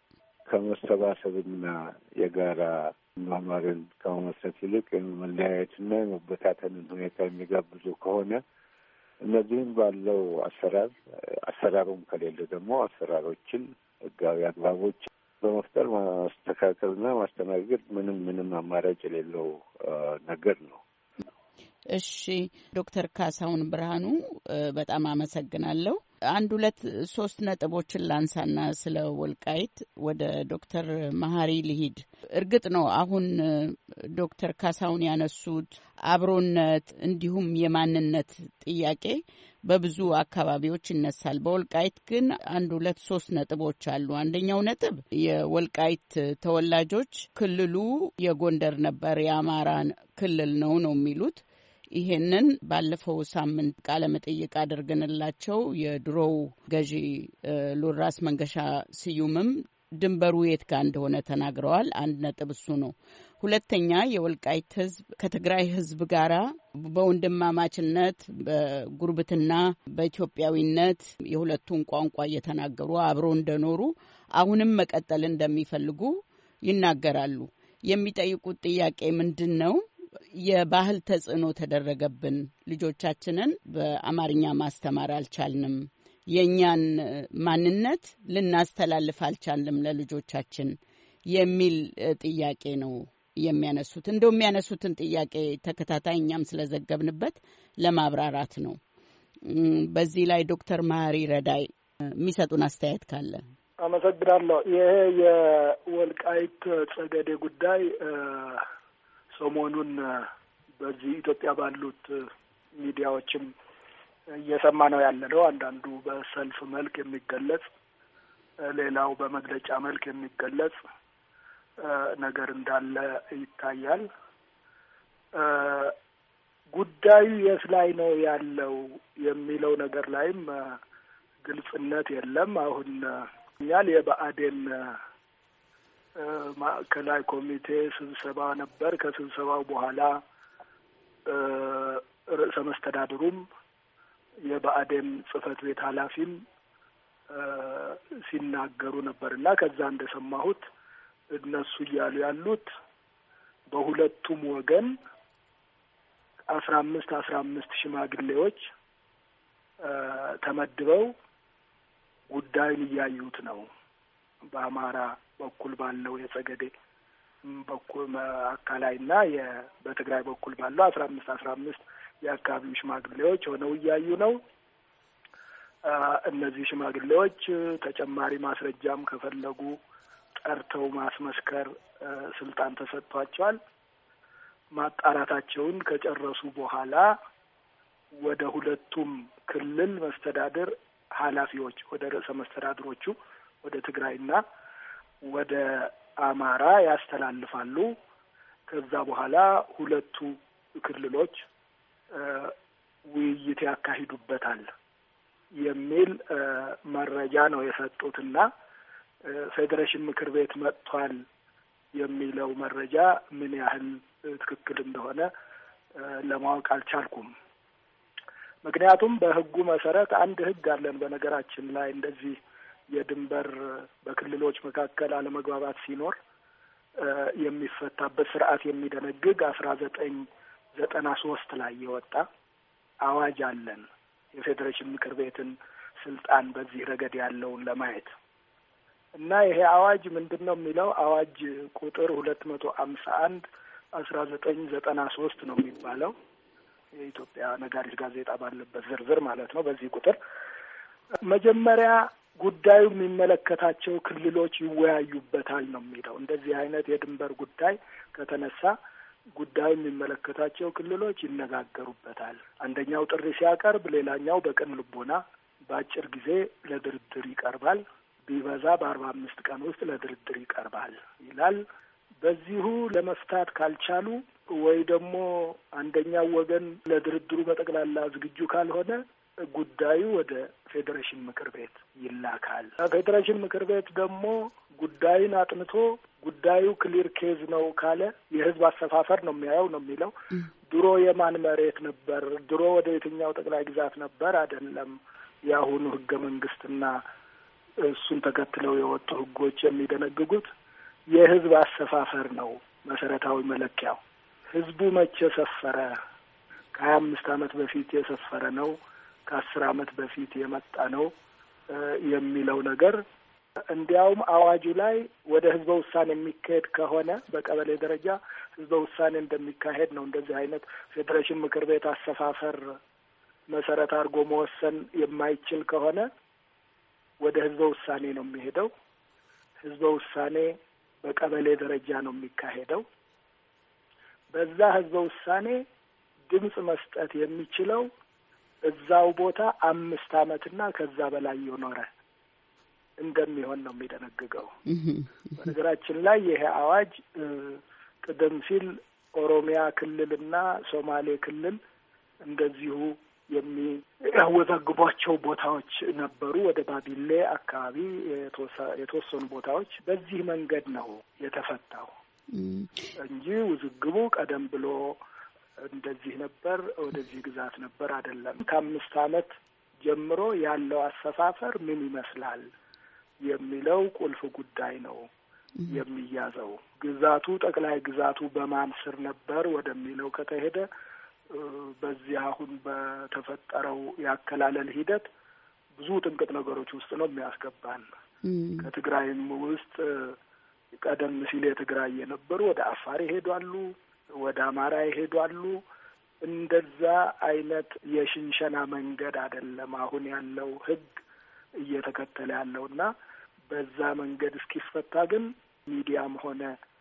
ከመሰባሰብና የጋራ መማርን ከመመስረት ይልቅ መለያየትና የመበታተንን ሁኔታ የሚጋብዙ ከሆነ እነዚህም ባለው አሰራሩም ከሌለ ደግሞ አሰራሮችን፣ ሕጋዊ አግባቦች በመፍጠር ማስተካከልና ማስተናገድ ምንም አማራጭ የሌለው ነገር ነው። እሺ ዶክተር ካሳሁን ብርሃኑ በጣም አመሰግናለሁ። 1-2-3 ነጥቦችን ላንሳና ስለ ወልቃይት ወደ ዶክተር መሀሪ ልሂድ። እርግጥ ነው አሁን ዶክተር ካሳሁን ያነሱት አብሮነት እንዲሁም የማንነት ጥያቄ በብዙ አካባቢዎች ይነሳል። በወልቃይት ግን 1-2-3 ነጥቦች አሉ። አንደኛው ነጥብ የወልቃይት ተወላጆች ክልሉ የጎንደር ነበር፣ የአማራ ክልል ነው የሚሉት። ይሄንን ባለፈው ሳምንት ቃለ መጠይቅ አድርገንላቸው የድሮው ገዢ ሉራስ መንገሻ ስዩምም ድንበሩ የት ጋር እንደሆነ ተናግረዋል። 1 ነጥብ እሱ ነው። ሁለተኛ የወልቃይት ሕዝብ ከትግራይ ሕዝብ ጋራ በወንድማማችነት በጉርብትና በኢትዮጵያዊነት የሁለቱን ቋንቋ እየተናገሩ አብሮ እንደኖሩ አሁንም መቀጠል እንደሚፈልጉ ይናገራሉ። የሚጠይቁት ጥያቄ ምንድን ነው? የባህል ተጽዕኖ ተደረገብን፣ ልጆቻችንን በአማርኛ ማስተማር አልቻልንም፣ የእኛን ማንነት ልናስተላልፍ አልቻልንም ለልጆቻችን የሚል ጥያቄ ነው የሚያነሱት። እንደው የሚያነሱትን ጥያቄ ተከታታይ እኛም ስለዘገብንበት ለማብራራት ነው። በዚህ ላይ ዶክተር መሀሪ ረዳይ የሚሰጡን አስተያየት ካለ። አመሰግናለሁ። ይሄ የወልቃይት ጸገዴ ጉዳይ ሰሞኑን በዚህ ኢትዮጵያ ባሉት ሚዲያዎችም እየሰማ ነው ያለነው። አንዳንዱ በሰልፍ መልክ የሚገለጽ፣ ሌላው በመግለጫ መልክ የሚገለጽ ነገር እንዳለ ይታያል። ጉዳዩ የት ላይ ነው ያለው የሚለው ነገር ላይም ግልጽነት የለም። አሁን ያል የብአዴን ማዕከላዊ ኮሚቴ ስብሰባ ነበር። ከስብሰባው በኋላ ርዕሰ መስተዳድሩም የብአዴን ጽህፈት ቤት ኃላፊም ሲናገሩ ነበር እና ከዛ እንደሰማሁት እነሱ እያሉ ያሉት በሁለቱም ወገን 15 ሽማግሌዎች ተመድበው ጉዳዩን እያዩት ነው። በአማራ በኩል ባለው የጸገዴ በኩል አካላይና በትግራይ በኩል ባለው 15 የአካባቢው ሽማግሌዎች ሆነው እያዩ ነው። እነዚህ ሽማግሌዎች ተጨማሪ ማስረጃም ከፈለጉ ጠርተው ማስመስከር ስልጣን ተሰጥቷቸዋል። ማጣራታቸውን ከጨረሱ በኋላ ወደ ሁለቱም ክልል መስተዳድር ኃላፊዎች ወደ ርዕሰ መስተዳድሮቹ ወደ ትግራይና ወደ አማራ ያስተላልፋሉ። ከዛ በኋላ ሁለቱ ክልሎች ውይይት ያካሂዱበታል የሚል መረጃ ነው የሰጡትና ፌዴሬሽን ምክር ቤት መጥቷል የሚለው መረጃ ምን ያህል ትክክል እንደሆነ ለማወቅ አልቻልኩም። ምክንያቱም በሕጉ መሰረት አንድ ሕግ አለን። በነገራችን ላይ እንደዚህ የድንበር በክልሎች መካከል አለመግባባት ሲኖር የሚፈታበት ስርዓት የሚደነግግ 1993 ላይ የወጣ አዋጅ አለን። የፌዴሬሽን ምክር ቤትን ስልጣን በዚህ ረገድ ያለውን ለማየት እና ይሄ አዋጅ ምንድን ነው የሚለው? አዋጅ ቁጥር 251/1993 ነው የሚባለው። የኢትዮጵያ ነጋሪት ጋዜጣ ባለበት ዝርዝር ማለት ነው። በዚህ ቁጥር መጀመሪያ ጉዳዩ የሚመለከታቸው ክልሎች ይወያዩበታል ነው የሚለው። እንደዚህ አይነት የድንበር ጉዳይ ከተነሳ ጉዳዩ የሚመለከታቸው ክልሎች ይነጋገሩበታል። አንደኛው ጥሪ ሲያቀርብ፣ ሌላኛው በቅን ልቦና በአጭር ጊዜ ለድርድር ይቀርባል። ቢበዛ በ45 ቀን ውስጥ ለድርድር ይቀርባል ይላል። በዚሁ ለመፍታት ካልቻሉ ወይ ደግሞ አንደኛው ወገን ለድርድሩ በጠቅላላ ዝግጁ ካልሆነ ጉዳዩ ወደ ፌዴሬሽን ምክር ቤት ይላካል። ፌዴሬሽን ምክር ቤት ደግሞ ጉዳዩን አጥንቶ ጉዳዩ ክሊር ኬዝ ነው ካለ የሕዝብ አሰፋፈር ነው የሚያየው ነው የሚለው። ድሮ የማን መሬት ነበር? ድሮ ወደ የትኛው ጠቅላይ ግዛት ነበር? አይደለም። የአሁኑ ሕገ መንግስትና እሱን ተከትለው የወጡ ሕጎች የሚደነግጉት የሕዝብ አሰፋፈር ነው መሰረታዊ መለኪያው። ሕዝቡ መቼ ሰፈረ? ከ25 ዓመት በፊት የሰፈረ ነው? ከ10 ዓመት በፊት የመጣ ነው የሚለው ነገር እንዲያውም አዋጁ ላይ ወደ ህዝበ ውሳኔ የሚካሄድ ከሆነ በቀበሌ ደረጃ ህዝበ ውሳኔ እንደሚካሄድ ነው። እንደዚህ አይነት ፌዴሬሽን ምክር ቤት አሰፋፈር መሰረት አድርጎ መወሰን የማይችል ከሆነ ወደ ህዝበ ውሳኔ ነው የሚሄደው። ህዝበ ውሳኔ በቀበሌ ደረጃ ነው የሚካሄደው። በዛ ህዝበ ውሳኔ ድምፅ መስጠት የሚችለው እዛው ቦታ 5 ዓመትና ከዛ በላይ የኖረ እንደሚሆን ነው የሚደነግገው። በነገራችን ላይ ይሄ አዋጅ ቀደም ሲል ኦሮሚያ ክልልና ሶማሌ ክልል እንደዚሁ የሚያወዛግቧቸው ቦታዎች ነበሩ። ወደ ባቢሌ አካባቢ የተወሰኑ ቦታዎች በዚህ መንገድ ነው የተፈታው እንጂ ውዝግቡ ቀደም ብሎ እንደዚህ ነበር፣ ወደዚህ ግዛት ነበር አይደለም። ከ5 ዓመት ጀምሮ ያለው አሰፋፈር ምን ይመስላል የሚለው ቁልፍ ጉዳይ ነው የሚያዘው። ግዛቱ ጠቅላይ ግዛቱ በማን ስር ነበር ወደሚለው ከተሄደ በዚህ አሁን በተፈጠረው ያከላለል ሂደት ብዙ ጥንቅጥ ነገሮች ውስጥ ነው የሚያስገባን። ከትግራይም ውስጥ ቀደም ሲል የትግራይ የነበሩ ወደ አፋር ይሄዳሉ፣ ወደ አማራ ይሄዳሉ። እንደዛ አይነት የሽንሸና መንገድ አይደለም አሁን ያለው ሕግ እየተከተለ ያለውና በዛ መንገድ እስኪፈታ ግን ሚዲያም ሆነ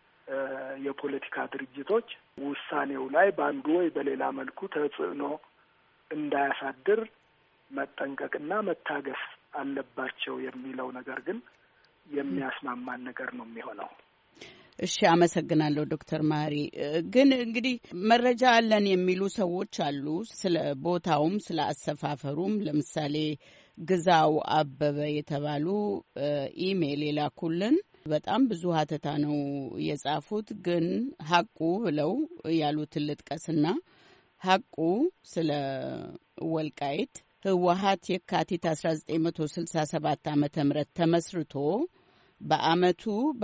የፖለቲካ ድርጅቶች ውሳኔው ላይ በአንዱ ወይ በሌላ መልኩ ተጽዕኖ እንዳያሳድር መጠንቀቅና መታገስ አለባቸው የሚለው ነገር ግን የሚያስማማን ነገር ነው የሚሆነው። እሺ፣ አመሰግናለሁ ዶክተር መሀሪ። ግን እንግዲህ መረጃ አለን የሚሉ ሰዎች አሉ ስለ ቦታውም ስለ አሰፋፈሩም። ለምሳሌ ግዛው አበበ የተባሉ ኢሜይል የላኩልን በጣም ብዙ ሀተታ ነው የጻፉት። ግን ሀቁ ብለው ያሉትን ልጥቀስና ሀቁ ስለ ወልቃይት ህወሀት የካቲት 1967 ዓ.ም ተመስርቶ በአመቱ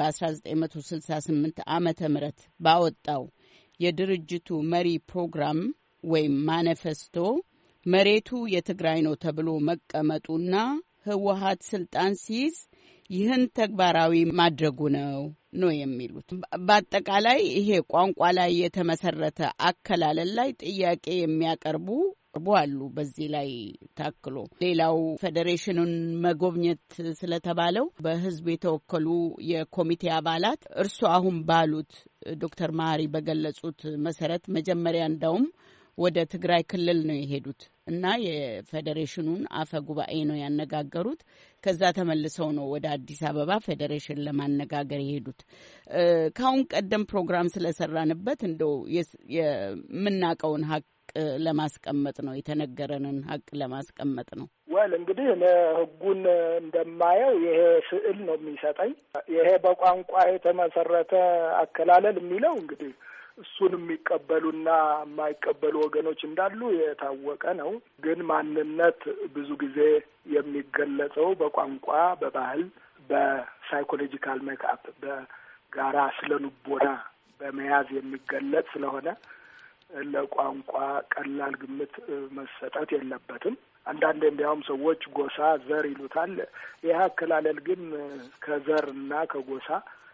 በ1968 ዓመተ ምህረት ባወጣው የድርጅቱ መሪ ፕሮግራም ወይም ማኒፌስቶ መሬቱ የትግራይ ነው ተብሎ መቀመጡና ህወሀት ስልጣን ሲይዝ ይህን ተግባራዊ ማድረጉ ነው የሚሉት። በአጠቃላይ ይሄ ቋንቋ ላይ የተመሰረተ አከላለል ላይ ጥያቄ የሚያቀርቡ አሉ። በዚህ ላይ ታክሎ ሌላው ፌዴሬሽኑን መጎብኘት ስለተባለው በህዝብ የተወከሉ የኮሚቴ አባላት እርሱ አሁን ባሉት ዶክተር መሀሪ በገለጹት መሰረት መጀመሪያ እንዳውም ወደ ትግራይ ክልል ነው የሄዱት እና የፌዴሬሽኑን አፈ ጉባኤ ነው ያነጋገሩት። ከዛ ተመልሰው ነው ወደ አዲስ አበባ ፌዴሬሽን ለማነጋገር የሄዱት። ከአሁን ቀደም ፕሮግራም ስለሰራንበት እንደው የምናውቀውን ሀቅ ለማስቀመጥ ነው፣ የተነገረንን ሀቅ ለማስቀመጥ ነው። ወል እንግዲህ ህጉን እንደማየው ይሄ ስዕል ነው የሚሰጠኝ። ይሄ በቋንቋ የተመሰረተ አከላለል የሚለው እንግዲህ እሱን የሚቀበሉና የማይቀበሉ ወገኖች እንዳሉ የታወቀ ነው። ግን ማንነት ብዙ ጊዜ የሚገለጸው በቋንቋ፣ በባህል፣ በሳይኮሎጂካል ሜክአፕ፣ በጋራ ስለ ልቦና በመያዝ የሚገለጽ ስለሆነ ለቋንቋ ቀላል ግምት መሰጠት የለበትም። አንዳንዴ እንዲያውም ሰዎች ጎሳ፣ ዘር ይሉታል። ይህ አከላለል ግን ከዘር እና ከጎሳ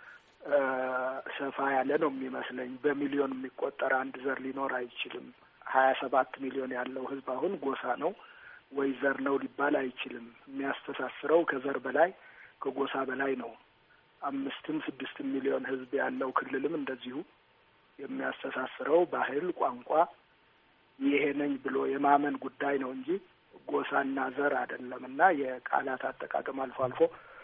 ሰፋ ያለ ነው የሚመስለኝ። በሚሊዮን የሚቆጠር አንድ ዘር ሊኖር አይችልም። 27 ሚሊዮን ያለው ህዝብ አሁን ጎሳ ነው ወይ ዘር ነው ሊባል አይችልም። የሚያስተሳስረው ከዘር በላይ ከጎሳ በላይ ነው። 5-6 ሚሊዮን ህዝብ ያለው ክልልም እንደዚሁ የሚያስተሳስረው ባህል፣ ቋንቋ ይሄ ነኝ ብሎ የማመን ጉዳይ ነው እንጂ ጎሳና ዘር አይደለም። እና የቃላት አጠቃቀም አልፎ አልፎ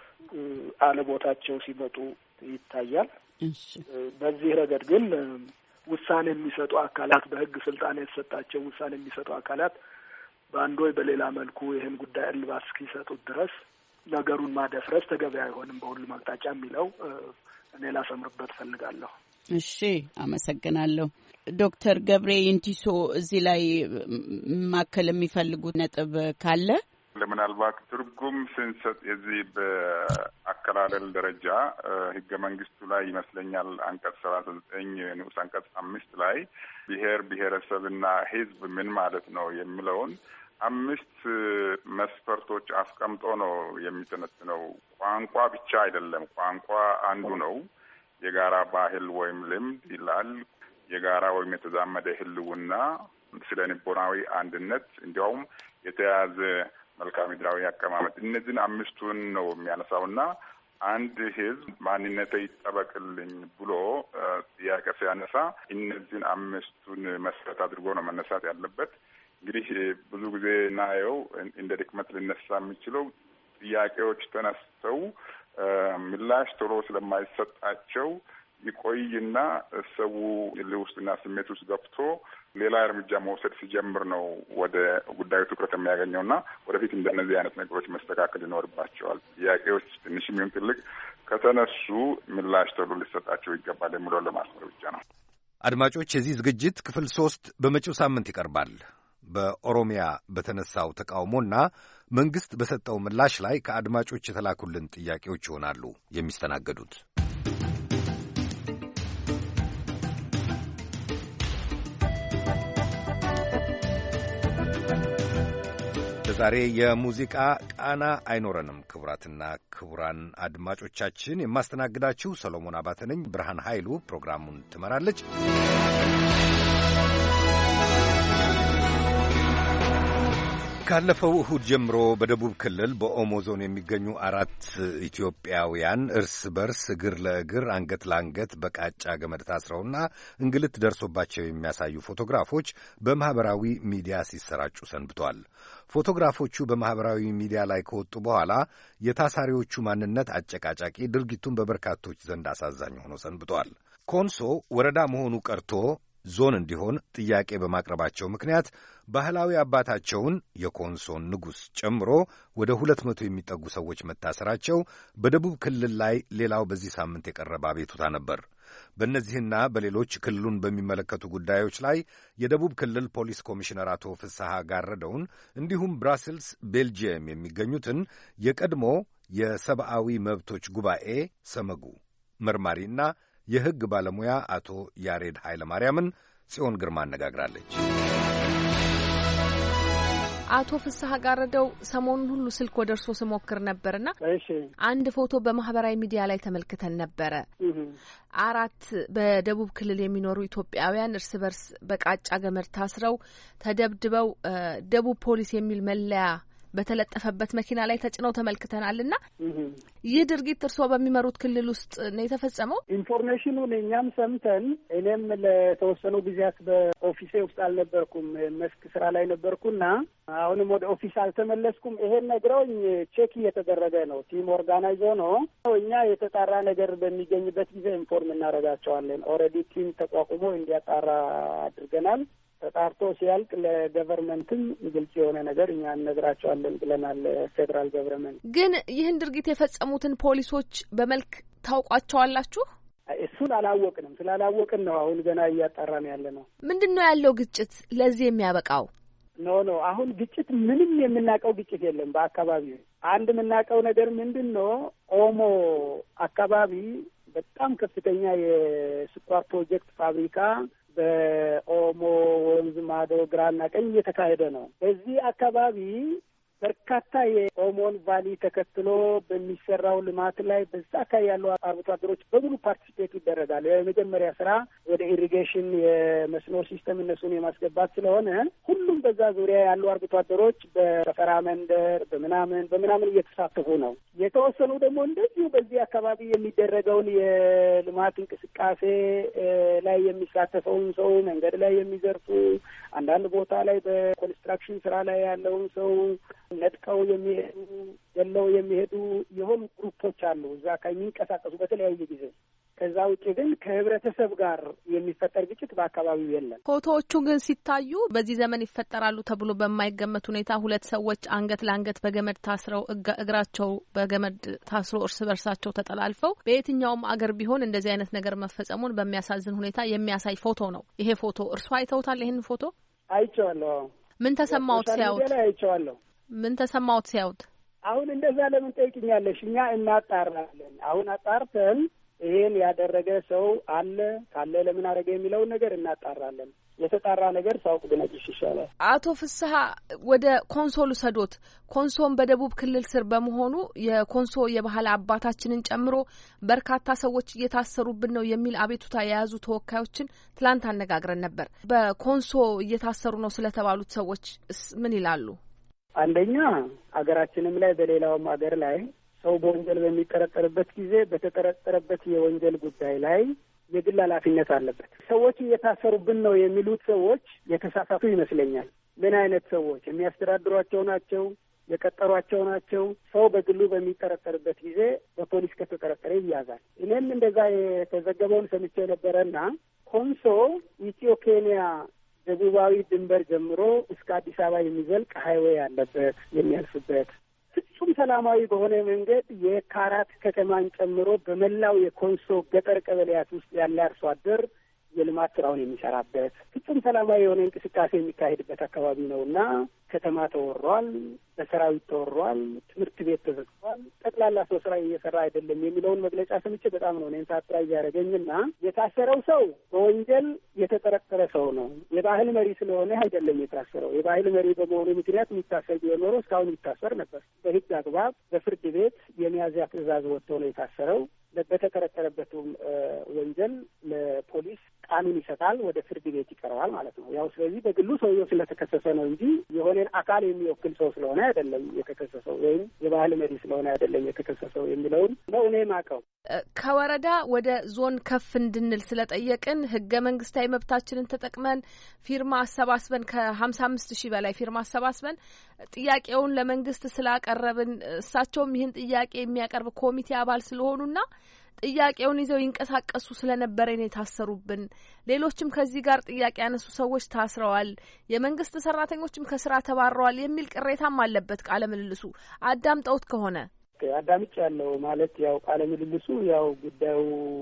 አለቦታቸው ሲመጡ ይታያል። በዚህ ረገድ ግን ውሳኔ የሚሰጡ አካላት፣ በህግ ስልጣን የተሰጣቸው ውሳኔ የሚሰጡ አካላት በአንድ ወይ በሌላ መልኩ ይህን ጉዳይ እልባት እስኪሰጡት ድረስ ነገሩን ማደፍረስ ተገቢ አይሆንም በሁሉም አቅጣጫ የሚለው እኔ ላሰምርበት ፈልጋለሁ። እሺ፣ አመሰግናለሁ። ዶክተር ገብሬ ይንቲሶ እዚህ ላይ ማከል የሚፈልጉት ነጥብ ካለ? ምናልባት ትርጉም ስንሰጥ የዚህ በአከላለል ደረጃ ህገ መንግስቱ ላይ ይመስለኛል አንቀጽ 39 ንዑስ አንቀጽ 5 ላይ ብሔር ብሔረሰብና ህዝብ ምን ማለት ነው የሚለውን 5 መስፈርቶች አስቀምጦ ነው የሚተነትነው። ቋንቋ ብቻ አይደለም፣ ቋንቋ አንዱ ነው። የጋራ ባህል ወይም ልምድ ይላል። የጋራ ወይም የተዛመደ ህልውና፣ ስለ ልቦናዊ አንድነት፣ እንዲያውም የተያዘ መልክዓ ምድራዊ አቀማመጥ፣ እነዚህን 5ቱን ነው የሚያነሳውና አንድ ህዝብ ማንነቴ ይጠበቅልኝ ብሎ ጥያቄ ሲያነሳ እነዚህን 5ቱን መሰረት አድርጎ ነው መነሳት ያለበት። እንግዲህ ብዙ ጊዜ እናየው እንደ ድክመት ሊነሳ የሚችለው ጥያቄዎች ተነስተው ምላሽ ቶሎ ስለማይሰጣቸው ይቆይና ሰው ልውስጥና ስሜት ውስጥ ገብቶ ሌላ እርምጃ መውሰድ ሲጀምር ነው ወደ ጉዳዩ ትኩረት የሚያገኘውና ወደፊት እንደነዚህ አይነት ነገሮች መስተካከል ይኖርባቸዋል። ጥያቄዎች ትንሽም ይሁን ትልቅ ከተነሱ ምላሽ ቶሎ ሊሰጣቸው ይገባል የሚለውን ለማስመር ብቻ ነው። አድማጮች፣ የዚህ ዝግጅት ክፍል 3 በመጪው ሳምንት ይቀርባል። በኦሮሚያ በተነሳው ተቃውሞና መንግሥት በሰጠው ምላሽ ላይ ከአድማጮች የተላኩልን ጥያቄዎች ይሆናሉ የሚስተናገዱት። ዛሬ የሙዚቃ ቃና አይኖረንም። ክቡራትና ክቡራን አድማጮቻችን፣ የማስተናግዳችሁ ሰሎሞን አባተ ነኝ። ብርሃን ኃይሉ ፕሮግራሙን ትመራለች። ካለፈው እሁድ ጀምሮ በደቡብ ክልል በኦሞ ዞን የሚገኙ 4 ኢትዮጵያውያን እርስ በርስ እግር ለእግር አንገት ለአንገት በቃጫ ገመድ ታስረውና እንግልት ደርሶባቸው የሚያሳዩ ፎቶግራፎች በማኅበራዊ ሚዲያ ሲሰራጩ ሰንብቷል። ፎቶግራፎቹ በማኅበራዊ ሚዲያ ላይ ከወጡ በኋላ የታሳሪዎቹ ማንነት አጨቃጫቂ፣ ድርጊቱን በበርካቶች ዘንድ አሳዛኝ ሆኖ ሰንብቷል። ኮንሶ ወረዳ መሆኑ ቀርቶ ዞን እንዲሆን ጥያቄ በማቅረባቸው ምክንያት ባህላዊ አባታቸውን የኮንሶን ንጉሥ ጨምሮ ወደ 200 የሚጠጉ ሰዎች መታሰራቸው በደቡብ ክልል ላይ ሌላው በዚህ ሳምንት የቀረበ አቤቱታ ነበር። በእነዚህና በሌሎች ክልሉን በሚመለከቱ ጉዳዮች ላይ የደቡብ ክልል ፖሊስ ኮሚሽነር አቶ ፍስሐ ጋረደውን እንዲሁም ብራስልስ ቤልጅየም የሚገኙትን የቀድሞ የሰብአዊ መብቶች ጉባኤ ሰመጉ መርማሪና የሕግ ባለሙያ አቶ ያሬድ ኃይለ ማርያምን ጽዮን ግርማ አነጋግራለች። አቶ ፍስሐ ጋረደው ሰሞኑን ሁሉ ስልክ ወደ እርሶ ስሞክር ነበርና አንድ ፎቶ በማህበራዊ ሚዲያ ላይ ተመልክተን ነበረ። 4 በደቡብ ክልል የሚኖሩ ኢትዮጵያውያን እርስ በርስ በቃጫ ገመድ ታስረው ተደብድበው ደቡብ ፖሊስ የሚል መለያ በተለጠፈበት መኪና ላይ ተጭነው ተመልክተናልና ይህ ድርጊት እርስዎ በሚመሩት ክልል ውስጥ ነው የተፈጸመው? ኢንፎርሜሽኑን እኛም ሰምተን እኔም ለተወሰኑ ጊዜያት በኦፊሴ ውስጥ አልነበርኩም፣ መስክ ስራ ላይ ነበርኩና አሁንም ወደ ኦፊስ አልተመለስኩም። ይሄን ነግረውኝ ቼክ እየተደረገ ነው። ቲም ኦርጋናይዞ ነው። እኛ የተጣራ ነገር በሚገኝበት ጊዜ ኢንፎርም እናደርጋቸዋለን። ኦልሬዲ ቲም ተቋቁሞ እንዲያጣራ አድርገናል። ተጣርቶ ሲያልቅ ለገቨርንመንትም ግልጽ የሆነ ነገር እኛ እነግራቸዋለን ብለናል። ፌዴራል ገቨርንመንት ግን ይህን ድርጊት የፈጸሙትን ፖሊሶች በመልክ ታውቋቸዋላችሁ? እሱን አላወቅንም። ስላላወቅን ነው አሁን ገና እያጣራን ያለ ነው። ምንድነው ያለው ግጭት ለዚህ የሚያበቃው? ኖ አሁን ግጭት ምንም የምናውቀው ግጭት የለም። በአካባቢው አንድ የምናውቀው ነገር ምንድነው? ኦሞ አካባቢ በጣም ከፍተኛ የስኳር ፕሮጀክት ፋብሪካ በኦሞ ወንዝ ማዶ ግራና ቀኝ እየተካሄደ ነው። በዚህ አካባቢ በርካታ የኦሞን ቫሊ ተከትሎ በሚሰራው ልማት ላይ በዛ አካባቢ ያሉ አርብቶ አደሮች በሙሉ ፓርቲሲፔት ይደረጋል። የመጀመሪያ ስራ ወደ ኢሪጌሽን የመስኖ ሲስተም እነሱን የማስገባት ስለሆነ ሁሉም በዛ ዙሪያ ያሉ አርብቶ አደሮች በሰፈራ መንደር በምናምን እየተሳተፉ ነው። የተወሰኑ ደግሞ እንደዚሁ በዚህ አካባቢ የሚደረገውን የልማት እንቅስቃሴ ላይ የሚሳተፈውን ሰው መንገድ ላይ የሚዘርፉ፣ አንዳንድ ቦታ ላይ በኮንስትራክሽን ስራ ላይ ያለውን ሰው ነጥቀው የሚሄዱ ገለው የሚሄዱ የሆኑ ግሩፖች አሉ እዛ ከሚንቀሳቀሱ በተለያየ ጊዜ። ከዛ ውጭ ግን ከህብረተሰብ ጋር የሚፈጠር ግጭት በአካባቢው የለም። ፎቶዎቹ ግን ሲታዩ በዚህ ዘመን ይፈጠራሉ ተብሎ በማይገመት ሁኔታ ሁለት ሰዎች አንገት ለአንገት በገመድ ታስረው እግራቸው በገመድ ታስሮ እርስ በርሳቸው ተጠላልፈው በየትኛውም አገር ቢሆን እንደዚህ አይነት ነገር መፈጸሙን በሚያሳዝን ሁኔታ የሚያሳይ ፎቶ ነው። ይሄ ፎቶ እርሱ አይተውታል? ይሄን ፎቶ አይቼዋለሁ። ምን ተሰማዎት ሲያዩት? አይቼዋለሁ። ምን ተሰማዎት ሲያዩት? አሁን እንደዛ ለምን ጠይቅኛለሽ? እኛ እናጣራለን። አሁን አጣርተን ይሄን ያደረገ ሰው አለ ካለ ለምን አደረገ የሚለውን ነገር እናጣራለን። የተጣራ ነገር ሳውቅ ብነግርሽ ይሻላል። አቶ ፍስሐ ወደ ኮንሶ ልውሰዶት። ኮንሶን በደቡብ ክልል ስር በመሆኑ የኮንሶ የባህል አባታችንን ጨምሮ በርካታ ሰዎች እየታሰሩብን ነው የሚል አቤቱታ የያዙ ተወካዮችን ትላንት አነጋግረን ነበር። በኮንሶ እየታሰሩ ነው ስለተባሉት ሰዎች ምን ይላሉ? አንደኛ አገራችንም ላይ በሌላውም አገር ላይ ሰው በወንጀል በሚጠረጠርበት ጊዜ በተጠረጠረበት የወንጀል ጉዳይ ላይ የግል ኃላፊነት አለበት። ሰዎች እየታሰሩብን ነው የሚሉት ሰዎች የተሳሳቱ ይመስለኛል። ምን አይነት ሰዎች? የሚያስተዳድሯቸው ናቸው? የቀጠሯቸው ናቸው? ሰው በግሉ በሚጠረጠርበት ጊዜ በፖሊስ ከተጠረጠረ ይያዛል። እኔም እንደዛ የተዘገበውን ሰምቼ ነበረና ኮንሶ ኢትዮ ኬንያ ደቡባዊ ድንበር ጀምሮ እስከ አዲስ አበባ የሚዘልቅ ሃይዌይ ያለበት የሚያልፍበት ፍጹም ሰላማዊ በሆነ መንገድ የካራት ከተማን ጨምሮ በመላው የኮንሶ ገጠር ቀበሌያት ውስጥ ያለ አርሶ አደር የልማት ስራውን የሚሰራበት ፍጹም ሰላማዊ የሆነ እንቅስቃሴ የሚካሄድበት አካባቢ ነው እና ከተማ ተወሯል፣ በሰራዊት ተወሯል፣ ትምህርት ቤት ተዘግቷል፣ ጠቅላላ ሰው ስራ እየሰራ አይደለም የሚለውን መግለጫ ሰምቼ በጣም ነው እኔን ሳትራ እያደረገኝና የታሰረው ሰው በወንጀል የተጠረጠረ ሰው ነው። የባህል መሪ ስለሆነ አይደለም የታሰረው። የባህል መሪ በመሆኑ ምክንያት የሚታሰር ቢሆን ኖሮ እስካሁን ይታሰር ነበር። በህግ አግባብ በፍርድ ቤት የሚያዝያ ትዕዛዝ ወጥቶ ነው የታሰረው። በተጠረጠረበትም ወንጀል ለፖሊስ ቃሉን ይሰጣል፣ ወደ ፍርድ ቤት ይቀርባል ማለት ነው። ያው ስለዚህ በግሉ ሰውየው ስለተከሰሰ ነው እንጂ የሆነን አካል የሚወክል ሰው ስለሆነ አይደለም የተከሰሰው፣ ወይም የባህል መሪ ስለሆነ አይደለም የተከሰሰው የሚለውን ነው እኔ ማቀው። ከወረዳ ወደ ዞን ከፍ እንድንል ስለጠየቅን ህገ መንግስታዊ መብታችንን ተጠቅመን ፊርማ አሰባስበን ከ55,000 በላይ ፊርማ አሰባስበን ጥያቄውን ለመንግስት ስላቀረብን እሳቸውም ይህን ጥያቄ የሚያቀርብ ኮሚቴ አባል ስለሆኑና ጥያቄውን ይዘው ይንቀሳቀሱ ስለነበረ ነው የታሰሩብን። ሌሎችም ከዚህ ጋር ጥያቄ ያነሱ ሰዎች ታስረዋል፣ የመንግስት ሰራተኞችም ከስራ ተባረዋል የሚል ቅሬታም አለበት። ቃለ ምልልሱ አዳምጠውት ከሆነ አዳምጭ ያለው ማለት ያው ቃለ ምልልሱ ያው ጉዳዩ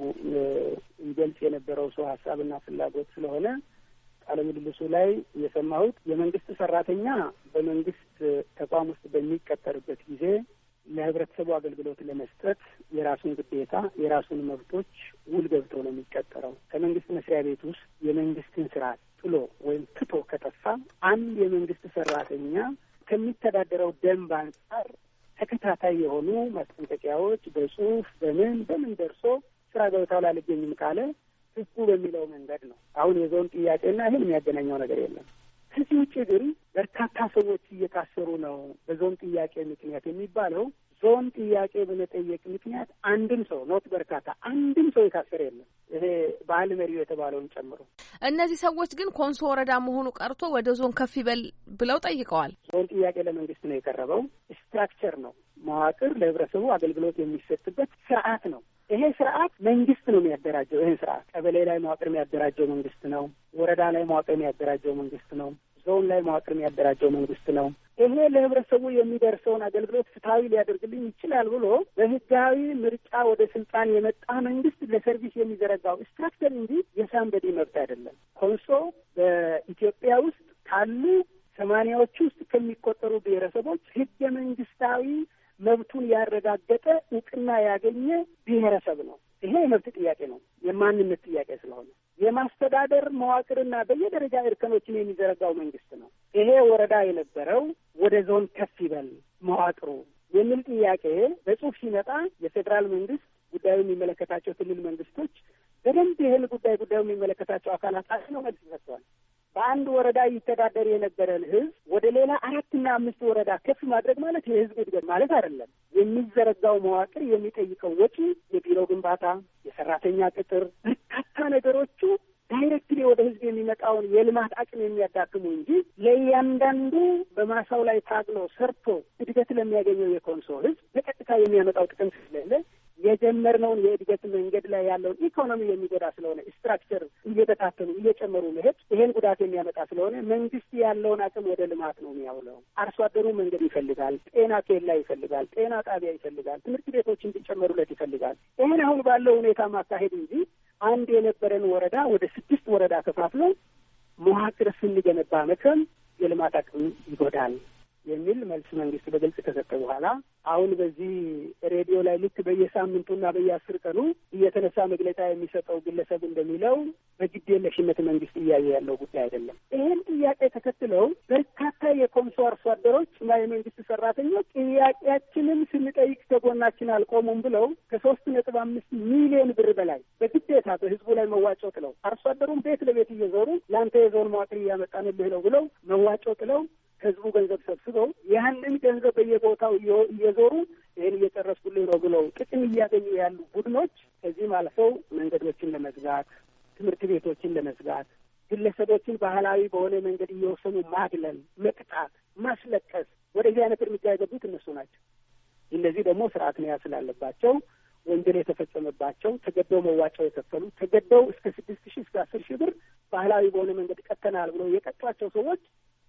ይገልጽ የነበረው ሰው ሀሳብና ፍላጎት ስለሆነ ቃለ ምልልሱ ላይ የሰማሁት የመንግስት ሰራተኛ በመንግስት ተቋም ውስጥ በሚቀጠርበት ጊዜ ለህብረተሰቡ አገልግሎት ለመስጠት የራሱን ግዴታ የራሱን መብቶች ውል ገብቶ ነው የሚቀጠረው። ከመንግስት መስሪያ ቤት ውስጥ የመንግስትን ስራ ጥሎ ወይም ትቶ ከጠፋ አንድ የመንግስት ሰራተኛ ከሚተዳደረው ደንብ አንጻር ተከታታይ የሆኑ ማስጠንቀቂያዎች በጽሁፍ በምን ደርሶ ስራ ገበታው ላይ አልገኝም ካለ ህጉ በሚለው መንገድ ነው። አሁን የዞን ጥያቄና ይህን የሚያገናኘው ነገር የለም። ከዚህ ውጭ ግን በርካታ ሰዎች እየታሰሩ ነው በዞን ጥያቄ ምክንያት የሚባለው ዞን ጥያቄ በመጠየቅ ምክንያት አንድም ሰው ኖት በርካታ አንድም ሰው የታሰረ የለም። ይሄ ባህል መሪው የተባለውን ጨምሮ እነዚህ ሰዎች ግን ኮንሶ ወረዳ መሆኑ ቀርቶ ወደ ዞን ከፍ ይበል ብለው ጠይቀዋል። ዞን ጥያቄ ለመንግስት ነው የቀረበው። ስትራክቸር ነው፣ መዋቅር ለህብረተሰቡ አገልግሎት የሚሰጥበት ስርዓት ነው። ይሄ ስርዓት መንግስት ነው የሚያደራጀው። ይሄን ስርዓት ቀበሌ ላይ መዋቅር የሚያደራጀው መንግስት ነው። ወረዳ ላይ መዋቅር የሚያደራጀው መንግስት ነው። ዞን ላይ መዋቅር የሚያደራጀው መንግስት ነው። ይሄ ለህብረተሰቡ የሚደርሰውን አገልግሎት ፍትሐዊ ሊያደርግልኝ ይችላል ብሎ በህጋዊ ምርጫ ወደ ስልጣን የመጣ መንግስት ለሰርቪስ የሚዘረጋው ስትራክቸር እንጂ የሳንበዲ መብት አይደለም። ኮንሶ በኢትዮጵያ ውስጥ ካሉ 80ዎቹ ውስጥ ከሚቆጠሩ ብሔረሰቦች ህገ መንግስታዊ መብቱን ያረጋገጠ እውቅና ያገኘ ብሔረሰብ ነው። ይሄ የመብት ጥያቄ ነው፣ የማንነት ጥያቄ ስለሆነ የማስተዳደር መዋቅርና በየደረጃ እርከኖችን የሚዘረጋው መንግስት ነው። ይሄ ወረዳ የነበረው ወደ ዞን ከፍ ይበል መዋቅሩ የሚል ጥያቄ በጽሁፍ ሲመጣ የፌዴራል መንግስት ጉዳዩ የሚመለከታቸው ክልል መንግስቶች በደንብ ይህን ጉዳዩ የሚመለከታቸው አካላት ነው መልስ ሰጥተዋል። በአንድ ወረዳ ይተዳደር የነበረን ህዝብ ወደ ሌላ 4 እና 5 ወረዳ ከፍ ማድረግ ማለት የህዝብ እድገት ማለት አይደለም። የሚዘረጋው መዋቅር የሚጠይቀው ወጪ፣ የቢሮ ግንባታ፣ የሰራተኛ ቅጥር፣ በርካታ ነገሮቹ ዳይሬክትሊ ወደ ህዝብ የሚመጣውን የልማት አቅም የሚያዳክሙ እንጂ ለእያንዳንዱ በማሳው ላይ ታግሎ ሰርቶ እድገት ለሚያገኘው የኮንሶ ህዝብ በቀጥታ የሚያመጣው ጥቅም ስለሌለ የጀመርነውን የእድገት መንገድ ላይ ያለውን ኢኮኖሚ የሚጎዳ ስለሆነ ስትራክቸር እየተታተሉ እየጨመሩ መሄድ ይሄን ጉዳት የሚያመጣ ስለሆነ መንግስት ያለውን አቅም ወደ ልማት ነው የሚያውለው። አርሶ አደሩ መንገድ ይፈልጋል፣ ጤና ኬላ ይፈልጋል፣ ጤና ጣቢያ ይፈልጋል፣ ትምህርት ቤቶች እንዲጨመሩለት ይፈልጋል። ይሄን አሁን ባለው ሁኔታ ማካሄድ እንጂ አንድ የነበረን ወረዳ ወደ 6 ወረዳ ከፋፍሎ መዋቅር ስንገነባ መቼም የልማት አቅም ይጎዳል የሚል መልስ መንግስት በግልጽ ከሰጠ በኋላ አሁን በዚህ ሬዲዮ ላይ ልክ በየሳምንቱና በየ10 ቀኑ እየተነሳ መግለጫ የሚሰጠው ግለሰብ እንደሚለው በግድ የለሽነት መንግስት እያየ ያለው ጉዳይ አይደለም። ይህን ጥያቄ ተከትለው በርካታ የኮንሶ አርሶ አደሮች እና የመንግስት ሰራተኞች ጥያቄያችንን ስንጠይቅ ከጎናችን አልቆሙም ብለው ከ3.5 ሚሊዮን ብር በላይ በግዴታ በህዝቡ ላይ መዋጮ ጥለው አርሶ አደሩን ቤት ለቤት እየዞሩ ለአንተ የዞን መዋቅር እያመጣንልህ ነው ብለው መዋጮ ጥለው ህዝቡ ገንዘብ ሰብስበው ያንን ገንዘብ በየቦታው እየዞሩ ይህን እየጨረስኩልኝ ነው ብለው ጥቅም እያገኙ ያሉ ቡድኖች ከዚህም አልፈው መንገዶችን ለመዝጋት፣ ትምህርት ቤቶችን ለመዝጋት፣ ግለሰቦችን ባህላዊ በሆነ መንገድ እየወሰኑ ማግለል፣ መቅጣት፣ ማስለቀስ ወደዚህ አይነት እርምጃ የገቡት እነሱ ናቸው። እነዚህ ደግሞ ስርዓት መያዝ ስላለባቸው ወንጀል የተፈጸመባቸው ተገደው መዋጫው የከፈሉ ተገደው እስከ 6,000 እስከ 10,000 ብር ባህላዊ በሆነ መንገድ ቀጥተናል ብለው የቀጧቸው ሰዎች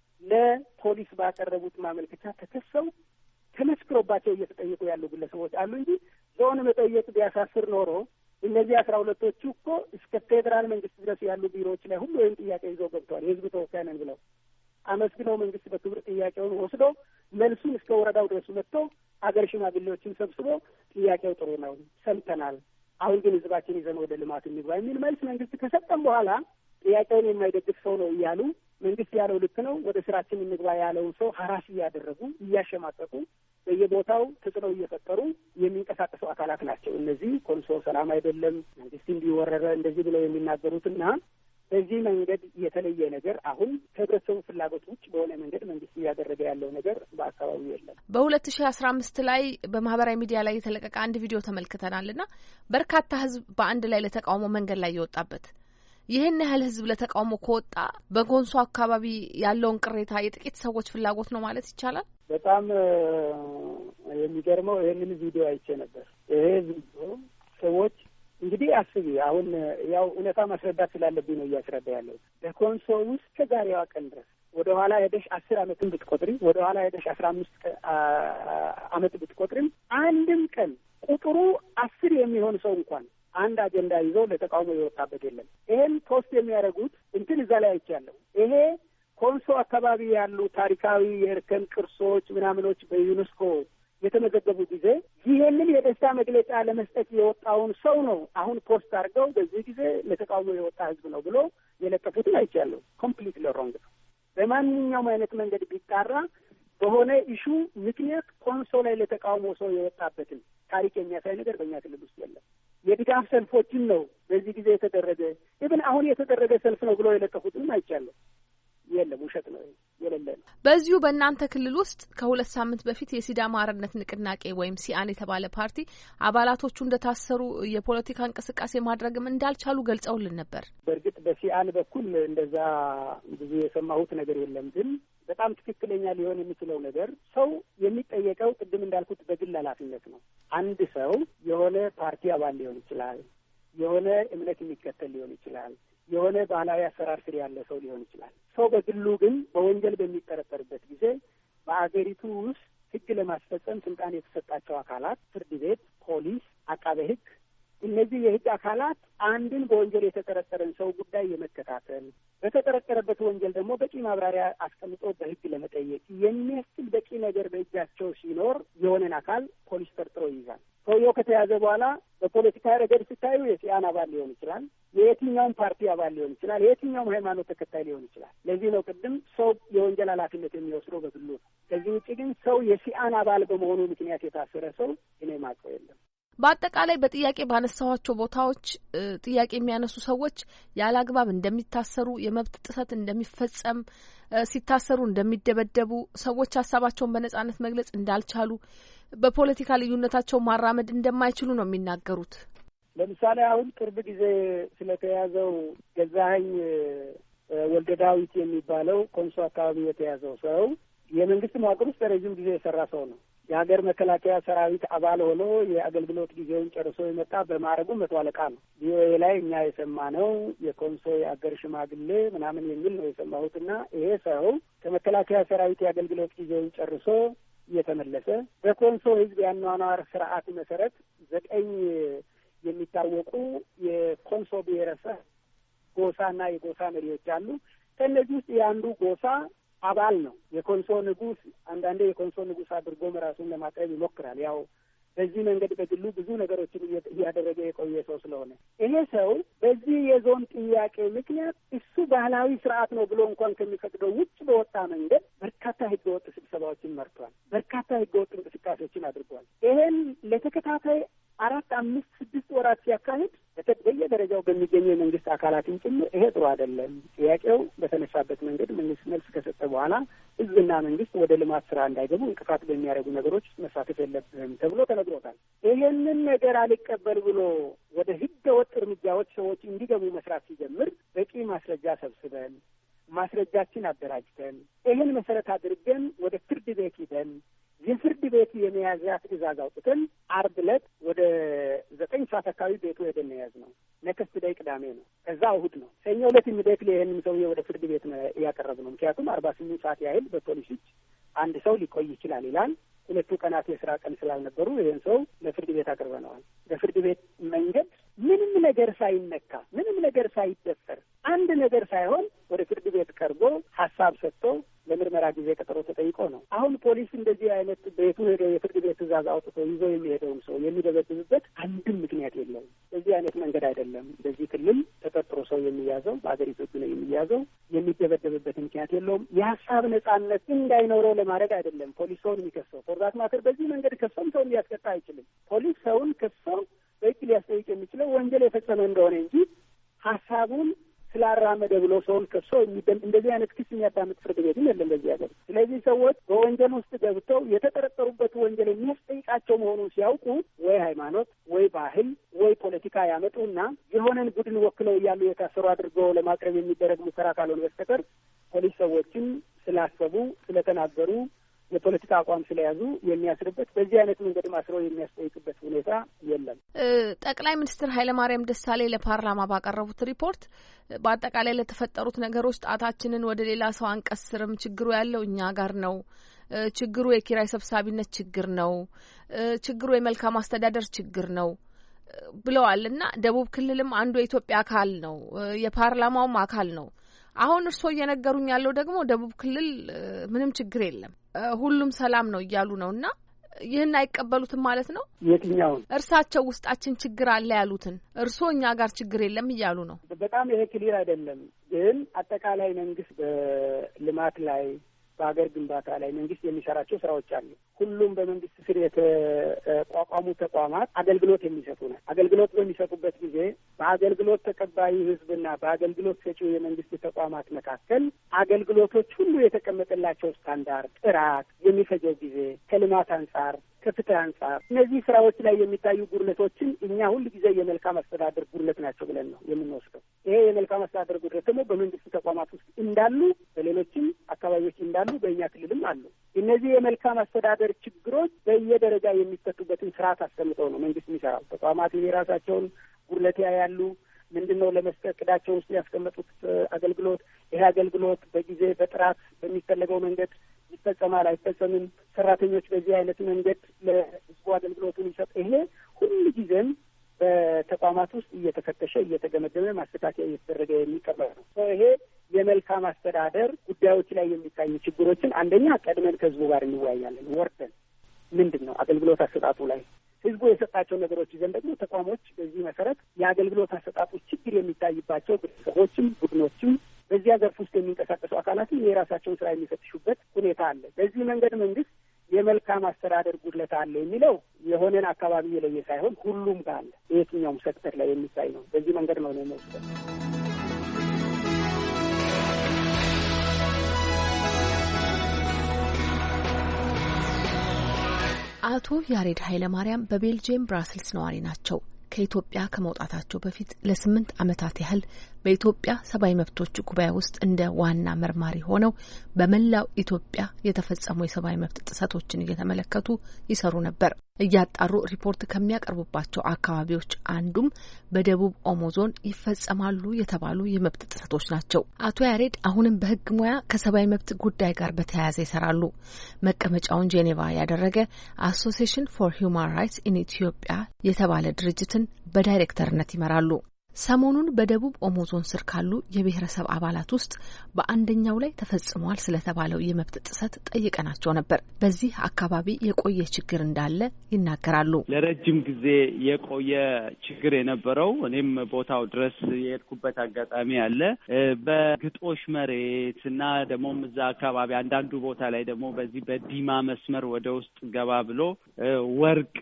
ለፖሊስ ባቀረቡት ማመልከቻ ተከሰው ተመስክሮባቸው እየተጠየቁ ያሉ ግለሰቦች አሉ እንጂ ዞን መጠየቅ ቢያሳስር ኖሮ እነዚህ 12ቶቹ እኮ እስከ ፌዴራል መንግስት ድረስ ያሉ ቢሮዎች ላይ ሁሉ ወይም ጥያቄ ይዘው ገብተዋል። የህዝብ ተወካይ ነን ብለው አመስግነው መንግስት በክብር ጥያቄውን ወስዶ መልሱን እስከ ወረዳው ድረስ መጥቶ አገር ሽማግሌዎችን ሰብስቦ ጥያቄው ጥሩ ነው ሰምተናል፣ አሁን ግን ህዝባችን ይዘን ወደ ልማት እንግባ የሚል መልስ መንግስት ከሰጠም በኋላ ጥያቄውን የማይደግፍ ሰው ነው እያሉ መንግስት ያለው ልክ ነው ወደ ስራችን እንግባ ያለውን ሰው ሀራስ እያደረጉ እያሸማቀቁ በየቦታው ተጽዕኖ እየፈጠሩ የሚንቀሳቀሱ አካላት ናቸው። እነዚህ ኮንሶ ሰላም አይደለም መንግስት እንዲወረረ እንደዚህ ብለው የሚናገሩትና በዚህ መንገድ የተለየ ነገር አሁን ከህብረተሰቡ ፍላጎት ውጭ በሆነ መንገድ መንግስት እያደረገ ያለው ነገር በአካባቢው የለም። በ2015 ላይ በማህበራዊ ሚዲያ ላይ የተለቀቀ አንድ ቪዲዮ ተመልክተናልና በርካታ ህዝብ በአንድ ላይ ለተቃውሞ መንገድ ላይ የወጣበት ይህን ያህል ህዝብ ለተቃውሞ ከወጣ በኮንሶ አካባቢ ያለውን ቅሬታ የጥቂት ሰዎች ፍላጎት ነው ማለት ይቻላል። በጣም የሚገርመው ይህንን ቪዲዮ አይቼ ነበር። ይሄ ቪዲዮ ሰዎች እንግዲህ አስቢ፣ አሁን ያው እውነታ ማስረዳት ስላለብኝ ነው እያስረዳ ያለው። በኮንሶ ውስጥ ከዛሬዋ ቀን ድረስ ወደ ኋላ ሄደሽ 10 ዓመትን ብትቆጥሪ፣ ወደ ኋላ ሄደሽ 15 ዓመት ብትቆጥሪም አንድም ቀን ቁጥሩ 10 የሚሆን ሰው እንኳን አንድ አጀንዳ ይዞ ለተቃውሞ የወጣበት የለም። ይሄን ፖስት የሚያደርጉት እንትን እዛ ላይ አይቻለሁ። ይሄ ኮንሶ አካባቢ ያሉ ታሪካዊ የእርከን ቅርሶች ምናምኖች በዩኔስኮ የተመዘገቡ ጊዜ ይሄንን የደስታ መግለጫ ለመስጠት የወጣውን ሰው ነው አሁን ፖስት አድርገው በዚህ ጊዜ ለተቃውሞ የወጣ ህዝብ ነው ብሎ የለጠፉትን አይቻለሁ። ኮምፕሊትሊ ሮንግ ነው። በማንኛውም አይነት መንገድ ቢጣራ በሆነ ኢሹ ምክንያት ኮንሶ ላይ ለተቃውሞ ሰው የወጣበትን ታሪክ የሚያሳይ ነገር በእኛ ክልል ውስጥ የለም። የድጋፍ ሰልፎችን ነው በዚህ ጊዜ የተደረገ ኢብን አሁን የተደረገ ሰልፍ ነው ብሎ የለጠፉትንም አይቻለሁ። የለም፣ ውሸት ነው፣ የሌለ ነው። በዚሁ በእናንተ ክልል ውስጥ ከ2 ሳምንት በፊት የሲዳማ አርነት ንቅናቄ ወይም ሲአን የተባለ ፓርቲ አባላቶቹ እንደታሰሩ የፖለቲካ እንቅስቃሴ ማድረግም እንዳልቻሉ ገልጸውልን ነበር። በእርግጥ በሲአን በኩል እንደዛ ብዙ የሰማሁት ነገር የለም። ግን በጣም ትክክለኛ ሊሆን የሚችለው ነገር ሰው የሚጠየቀው ቅድም እንዳልኩት በግል ኃላፊነት ነው። አንድ ሰው የሆነ ፓርቲ አባል ሊሆን ይችላል፣ የሆነ እምነት የሚከተል ሊሆን ይችላል፣ የሆነ ባህላዊ አሰራር ስር ያለ ሰው ሊሆን ይችላል። ሰው በግሉ ግን በወንጀል በሚጠረጠርበት ጊዜ በአገሪቱ ውስጥ ሕግ ለማስፈጸም ስልጣን የተሰጣቸው አካላት ፍርድ ቤት፣ ፖሊስ፣ አቃቤ ሕግ እነዚህ የሕግ አካላት አንድን በወንጀል የተጠረጠረን ሰው ጉዳይ የመከታተል በተጠረጠረበት ወንጀል ደግሞ በቂ ማብራሪያ አስቀምጦ በሕግ ለመጠየቅ የሚያስችል በቂ ነገር በእጃቸው ሲኖር የሆነን አካል ፖሊስ ጠርጥሮ ይይዛል። ሰውየው ከተያዘ በኋላ በፖለቲካ ረገድ ሲታዩ የሲአን አባል ሊሆን ይችላል፣ የየትኛውም ፓርቲ አባል ሊሆን ይችላል፣ የየትኛውም ሃይማኖት ተከታይ ሊሆን ይችላል። ለዚህ ነው ቅድም ሰው የወንጀል ኃላፊነት የሚወስደው በግሉ ነው። ከዚህ ውጭ ግን ሰው የሲአን አባል በመሆኑ ምክንያት የታሰረ ሰው እኔ ማውቀው የለም። በአጠቃላይ በጥያቄ ባነሳኋቸው ቦታዎች ጥያቄ የሚያነሱ ሰዎች ያለ አግባብ እንደሚታሰሩ፣ የመብት ጥሰት እንደሚፈጸም፣ ሲታሰሩ እንደሚደበደቡ፣ ሰዎች ሀሳባቸውን በነጻነት መግለጽ እንዳልቻሉ፣ በፖለቲካ ልዩነታቸው ማራመድ እንደማይችሉ ነው የሚናገሩት። ለምሳሌ አሁን ቅርብ ጊዜ ስለተያዘው ገዛኸኝ ወልደ ዳዊት የሚባለው ኮንሶ አካባቢ የተያዘው ሰው የመንግስት መዋቅር ውስጥ ለረጅም ጊዜ የሰራ ሰው ነው። የሀገር መከላከያ ሰራዊት አባል ሆኖ የአገልግሎት ጊዜውን ጨርሶ የመጣ በማዕረጉ መቶ አለቃ ነው። ቪኦኤ ላይ እኛ የሰማነው የኮንሶ የአገር ሽማግሌ ምናምን የሚል ነው የሰማሁትና ይሄ ሰው ከመከላከያ ሰራዊት የአገልግሎት ጊዜውን ጨርሶ እየተመለሰ በኮንሶ ህዝብ ያኗኗር ስርዓት መሰረት 9 የሚታወቁ የኮንሶ ብሔረሰብ ጎሳና የጎሳ መሪዎች አሉ። ከእነዚህ ውስጥ የአንዱ ጎሳ አባል ነው። የኮንሶ ንጉስ አንዳንዴ የኮንሶ ንጉስ አድርጎ ራሱን ለማቅረብ ይሞክራል። ያው በዚህ መንገድ በግሉ ብዙ ነገሮችን እያደረገ የቆየ ሰው ስለሆነ ይሄ ሰው በዚህ የዞን ጥያቄ ምክንያት እሱ ባህላዊ ስርዓት ነው ብሎ እንኳን ከሚፈቅደው ውጭ በወጣ መንገድ በርካታ ህገወጥ ስብሰባዎችን መርቷል። በርካታ ህገወጥ እንቅስቃሴዎችን አድርጓል። ይሄን ለተከታታይ 4፣ 5፣ 6 ወራት ሲያካሂድ በየደረጃው በሚገኙ የመንግስት አካላትን ጭምር ይሄ ጥሩ አይደለም፣ ጥያቄው በተነሳበት መንገድ መንግስት መልስ ከሰጠ በኋላ ህዝብና መንግስት ወደ ልማት ስራ እንዳይገቡ እንቅፋት በሚያደርጉ ነገሮች ውስጥ መሳተፍ የለብህም ተብሎ ተነግሮታል። ይሄንን ነገር አልቀበል ብሎ ወደ ህገ ወጥ እርምጃዎች ሰዎች እንዲገቡ መስራት ሲጀምር በቂ ማስረጃ ሰብስበን ማስረጃችን አደራጅተን ይህን መሰረት አድርገን ወደ ፍርድ ቤት ሂደን የፍርድ ቤት የመያዣ ትዕዛዝ አውጥተን ዓርብ ዕለት ወደ 9 ሰዓት አካባቢ ቤቱ ሄደን ነው የያዝነው። ነክስት ዴይ ቅዳሜ ነው። ከዛ እሑድ ነው። ሰኞ ዕለት ኢሚዲየትሊ ይህንን ሰውዬ ወደ ፍርድ ቤት ነው ያቀረብነው። ምክንያቱም 48 ሰዓት ያህል በፖሊስ እጅ አንድ ሰው ሊቆይ ይችላል ይላል። 2 ቀናት የስራ ቀን ስላልነበሩ ይህን ሰው ለፍርድ ቤት አቅርበነዋል። በፍርድ ቤት መንገድ ምንም ነገር ሳይነካ ምንም ነገር ሳይደፈር አንድ ነገር ሳይሆን ወደ ፍርድ ቤት ቀርቦ ሀሳብ ሰጥቶ ለምርመራ ጊዜ ቀጠሮ ተጠይቆ ነው። አሁን ፖሊስ እንደዚህ አይነት ቤቱ ሄዶ የፍርድ ቤት ትዕዛዝ አውጥቶ ይዞ የሚሄደውን ሰው የሚደበድብበት አንድም ምክንያት የለውም። በዚህ አይነት መንገድ አይደለም በዚህ ክልል ተጠርጥሮ ሰው የሚያዘው፣ በሀገሪቱ ነው የሚያዘው። የሚደበደብበት ምክንያት የለውም። የሀሳብ ነጻነት እንዳይኖረው ለማድረግ አይደለም ፖሊስ ሰውን የሚከሰው። ፎርዛት ማተር በዚህ መንገድ ከሰውም ሰውን ሊያስቀጣ አይችልም። ፖሊስ ሰውን ከሰው በሕግ ሊያስጠይቅ የሚችለው ወንጀል የፈጸመ እንደሆነ እንጂ ሀሳቡን ስላራመደ ብሎ ሰውን ከሶ እንደዚህ አይነት ክስ የሚያዳምጥ ፍርድ ቤትም የለም በዚህ ሀገር። ስለዚህ ሰዎች በወንጀል ውስጥ ገብተው የተጠረጠሩበት ወንጀል የሚያስጠይቃቸው መሆኑን ሲያውቁ ወይ ሃይማኖት፣ ወይ ባህል፣ ወይ ፖለቲካ ያመጡና የሆነን ቡድን ወክለው እያሉ የታሰሩ አድርገው ለማቅረብ የሚደረግ ሙከራ ካልሆነ በስተቀር ፖሊስ ሰዎችን ስላሰቡ ስለተናገሩ የፖለቲካ አቋም ስለያዙ የሚያስርበት በዚህ አይነት መንገድ ማስረው የሚያስጠይቅበት ሁኔታ የለም። ጠቅላይ ሚኒስትር ኃይለማርያም ደሳለኝ ለፓርላማ ባቀረቡት ሪፖርት በአጠቃላይ ለተፈጠሩት ነገሮች ጣታችንን ወደ ሌላ ሰው አንቀስርም፣ ችግሩ ያለው እኛ ጋር ነው፣ ችግሩ የኪራይ ሰብሳቢነት ችግር ነው፣ ችግሩ የመልካም አስተዳደር ችግር ነው ብለዋል እና ደቡብ ክልልም አንዱ የኢትዮጵያ አካል ነው፣ የፓርላማውም አካል ነው። አሁን እርስዎ እየነገሩኝ ያለው ደግሞ ደቡብ ክልል ምንም ችግር የለም ሁሉም ሰላም ነው እያሉ ነው እና ይህን አይቀበሉትም ማለት ነው? የትኛውን? እርሳቸው ውስጣችን ችግር አለ ያሉትን እርስዎ እኛ ጋር ችግር የለም እያሉ ነው። በጣም ይሄ ክሊር አይደለም። ግን አጠቃላይ መንግስት በልማት ላይ በሀገር ግንባታ ላይ መንግስት የሚሰራቸው ስራዎች አሉ። ሁሉም በመንግስት ስር የተቋቋሙ ተቋማት አገልግሎት የሚሰጡ ነው። አገልግሎት በሚሰጡበት ጊዜ በአገልግሎት ተቀባዩ ህዝብና በአገልግሎት ሰጪው የመንግስት ተቋማት መካከል አገልግሎቶች ሁሉ የተቀመጠላቸው ስታንዳርድ፣ ጥራት፣ የሚፈጀው ጊዜ ከልማት አንጻር ከፍትህ አንጻር እነዚህ ስራዎች ላይ የሚታዩ ጉድለቶችን እኛ ሁል ጊዜ የመልካም አስተዳደር ጉድለት ናቸው ብለን ነው የምንወስደው። ይሄ የመልካም አስተዳደር ጉድለት ደግሞ በመንግስት ተቋማት ውስጥ እንዳሉ፣ በሌሎችም አካባቢዎች እንዳሉ፣ በእኛ ክልልም አሉ። እነዚህ የመልካም አስተዳደር ችግሮች በየደረጃ የሚፈቱበትን ስርዓት አስቀምጠው ነው መንግስት የሚሰራው። ተቋማት የራሳቸውን ጉድለት ያያሉ። ምንድነው ለመስጠት እቅዳቸው ውስጥ ያስቀመጡት አገልግሎት፣ ይሄ አገልግሎት በጊዜ በጥራት በሚፈለገው መንገድ ይፈጸማል አይፈጸምም፣ ሰራተኞች በዚህ አይነት መንገድ ለህዝቡ አገልግሎቱን ይሰጥ። ይሄ ሁሉ ጊዜም በተቋማት ውስጥ እየተፈተሸ እየተገመገመ ማስተካከያ እየተደረገ የሚቀበል ነው። ይሄ የመልካም አስተዳደር ጉዳዮች ላይ የሚታዩ ችግሮችን አንደኛ ቀድመን ከህዝቡ ጋር እንወያያለን። ወርደን ምንድን ነው አገልግሎት አሰጣጡ ላይ ህዝቡ የሰጣቸው ነገሮች ይዘን ደግሞ ተቋሞች በዚህ መሰረት የአገልግሎት አሰጣጡ ችግር የሚታይባቸው ግለሰቦችም ቡድኖችም በዚያ ዘርፍ ውስጥ የሚንቀሳቀሱ አካላትም የራሳቸውን ስራ የሚፈትሹበት ሁኔታ አለ። በዚህ መንገድ መንግስት የመልካም አስተዳደር ጉድለት አለ የሚለው የሆነን አካባቢ የለየ ሳይሆን ሁሉም ጋር አለ፣ የትኛውም ሴክተር ላይ የሚታይ ነው። በዚህ መንገድ ነው ነው የሚወስደው። አቶ ያሬድ ኃይለማርያም በቤልጂየም ብራስልስ ነዋሪ ናቸው። ከኢትዮጵያ ከመውጣታቸው በፊት ለ8 ዓመታት ያህል በኢትዮጵያ ሰብአዊ መብቶች ጉባኤ ውስጥ እንደ ዋና መርማሪ ሆነው በመላው ኢትዮጵያ የተፈጸሙ የሰብአዊ መብት ጥሰቶችን እየተመለከቱ ይሰሩ ነበር። እያጣሩ ሪፖርት ከሚያቀርቡባቸው አካባቢዎች አንዱም በደቡብ ኦሞ ዞን ይፈጸማሉ የተባሉ የመብት ጥሰቶች ናቸው። አቶ ያሬድ አሁንም በሕግ ሙያ ከሰብአዊ መብት ጉዳይ ጋር በተያያዘ ይሰራሉ። መቀመጫውን ጄኔቫ ያደረገ አሶሲዬሽን ፎር ሂውማን ራይትስ ኢን ኢትዮጵያ የተባለ ድርጅትን በዳይሬክተርነት ይመራሉ። ሰሞኑን በደቡብ ኦሞ ዞን ስር ካሉ የብሔረሰብ አባላት ውስጥ በአንደኛው ላይ ተፈጽሟል ስለተባለው የመብት ጥሰት ጠይቀናቸው ነበር። በዚህ አካባቢ የቆየ ችግር እንዳለ ይናገራሉ። ለረጅም ጊዜ የቆየ ችግር የነበረው እኔም ቦታው ድረስ የሄድኩበት አጋጣሚ አለ። በግጦሽ መሬት እና ደግሞ እዛ አካባቢ አንዳንዱ ቦታ ላይ ደግሞ በዚህ በዲማ መስመር ወደ ውስጥ ገባ ብሎ ወርቅ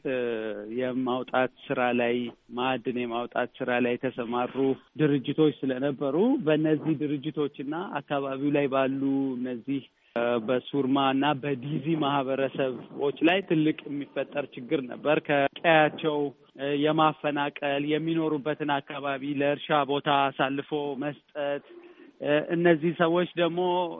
የማውጣት ስራ ላይ ማዕድን የማውጣት ስራ ላይ ማሩ ድርጅቶች ስለነበሩ በእነዚህ ድርጅቶችና አካባቢው ላይ ባሉ እነዚህ በሱርማ እና በዲዚ ማህበረሰቦች ላይ ትልቅ የሚፈጠር ችግር ነበር። ከቀያቸው የማፈናቀል የሚኖሩበትን አካባቢ ለእርሻ ቦታ አሳልፎ መስጠት። እነዚህ ሰዎች ደግሞ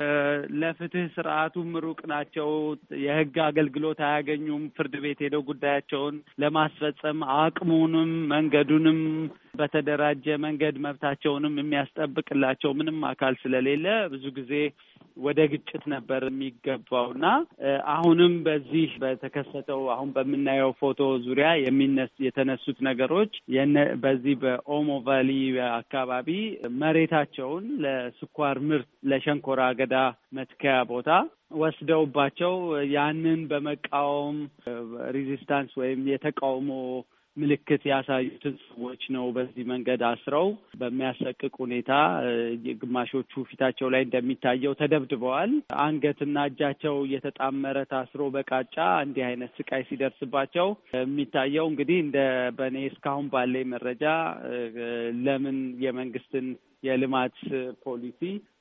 ለፍትህ ስርዓቱም ሩቅ ናቸው። የህግ አገልግሎት አያገኙም። ፍርድ ቤት ሄደው ጉዳያቸውን ለማስፈጸም አቅሙንም መንገዱንም በተደራጀ መንገድ መብታቸውንም የሚያስጠብቅላቸው ምንም አካል ስለሌለ ብዙ ጊዜ ወደ ግጭት ነበር የሚገባውና አሁንም በዚህ በተከሰተው አሁን በምናየው ፎቶ ዙሪያ የተነሱት ነገሮች በዚህ በኦሞ ቫሊ አካባቢ መሬታቸውን ለስኳር ምርት ለሸንኮራ አገዳ መትከያ ቦታ ወስደውባቸው ያንን በመቃወም ሬዚስታንስ ወይም የተቃውሞ ምልክት ያሳዩትን ሰዎች ነው በዚህ መንገድ አስረው በሚያሰቅቅ ሁኔታ ግማሾቹ ፊታቸው ላይ እንደሚታየው ተደብድበዋል። አንገትና እጃቸው እየተጣመረ ታስሮ በቃጫ እንዲህ አይነት ስቃይ ሲደርስባቸው የሚታየው እንግዲህ እንደ በእኔ እስካሁን ባለኝ መረጃ ለምን የመንግስትን የልማት ፖሊሲ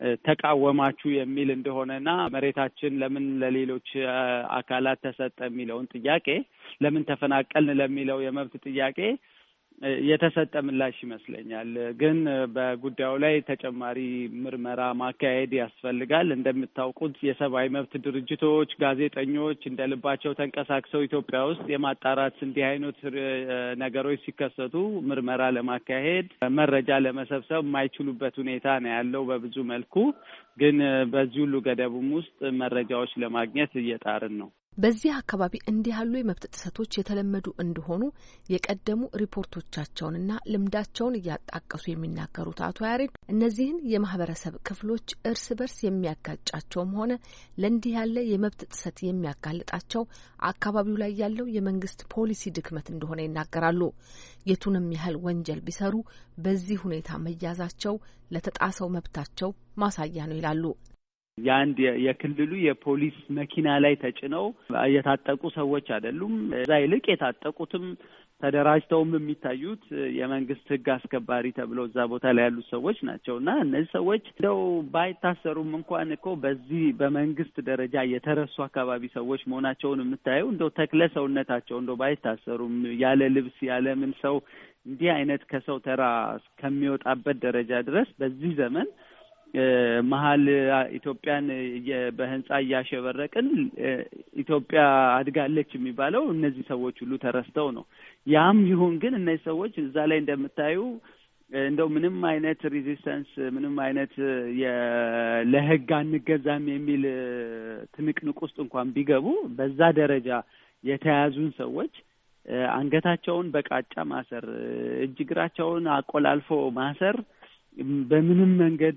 ተቃወማችሁ የሚል እንደሆነና መሬታችን ለምን ለሌሎች አካላት ተሰጠ የሚለውን ጥያቄ ለምን ተፈናቀልን ለሚለው የመብት ጥያቄ የተሰጠ ምላሽ ይመስለኛል። ግን በጉዳዩ ላይ ተጨማሪ ምርመራ ማካሄድ ያስፈልጋል። እንደምታውቁት የሰብአዊ መብት ድርጅቶች፣ ጋዜጠኞች እንደልባቸው ተንቀሳቅሰው ኢትዮጵያ ውስጥ የማጣራት እንዲህ አይነት ነገሮች ሲከሰቱ ምርመራ ለማካሄድ መረጃ ለመሰብሰብ የማይችሉበት ሁኔታ ነው ያለው በብዙ መልኩ። ግን በዚህ ሁሉ ገደቡም ውስጥ መረጃዎች ለማግኘት እየጣርን ነው። በዚህ አካባቢ እንዲህ ያሉ የመብት ጥሰቶች የተለመዱ እንደሆኑ የቀደሙ ሪፖርቶቻቸውንና ልምዳቸውን እያጣቀሱ የሚናገሩት አቶ ያሬድ እነዚህን የማህበረሰብ ክፍሎች እርስ በርስ የሚያጋጫቸውም ሆነ ለእንዲህ ያለ የመብት ጥሰት የሚያጋልጣቸው አካባቢው ላይ ያለው የመንግስት ፖሊሲ ድክመት እንደሆነ ይናገራሉ። የቱንም ያህል ወንጀል ቢሰሩ በዚህ ሁኔታ መያዛቸው ለተጣሰው መብታቸው ማሳያ ነው ይላሉ። የአንድ የክልሉ የፖሊስ መኪና ላይ ተጭነው የታጠቁ ሰዎች አይደሉም። እዛ ይልቅ የታጠቁትም ተደራጅተውም የሚታዩት የመንግስት ሕግ አስከባሪ ተብለው እዛ ቦታ ላይ ያሉት ሰዎች ናቸውና እነዚህ ሰዎች እንደው ባይታሰሩም እንኳን እኮ በዚህ በመንግስት ደረጃ የተረሱ አካባቢ ሰዎች መሆናቸውን የምታየው እንደው ተክለ ሰውነታቸው እንደው ባይታሰሩም ያለ ልብስ ያለ ምን ሰው እንዲህ አይነት ከሰው ተራ ከሚወጣበት ደረጃ ድረስ በዚህ ዘመን መሀል ኢትዮጵያን በህንጻ እያሸበረቅን ኢትዮጵያ አድጋለች የሚባለው እነዚህ ሰዎች ሁሉ ተረስተው ነው። ያም ይሁን ግን እነዚህ ሰዎች እዛ ላይ እንደምታዩ እንደው ምንም አይነት ሬዚስተንስ ምንም አይነት ለህግ አንገዛም የሚል ትንቅንቅ ውስጥ እንኳን ቢገቡ በዛ ደረጃ የተያዙን ሰዎች አንገታቸውን በቃጫ ማሰር፣ እጅ እግራቸውን አቆላልፎ ማሰር በምንም መንገድ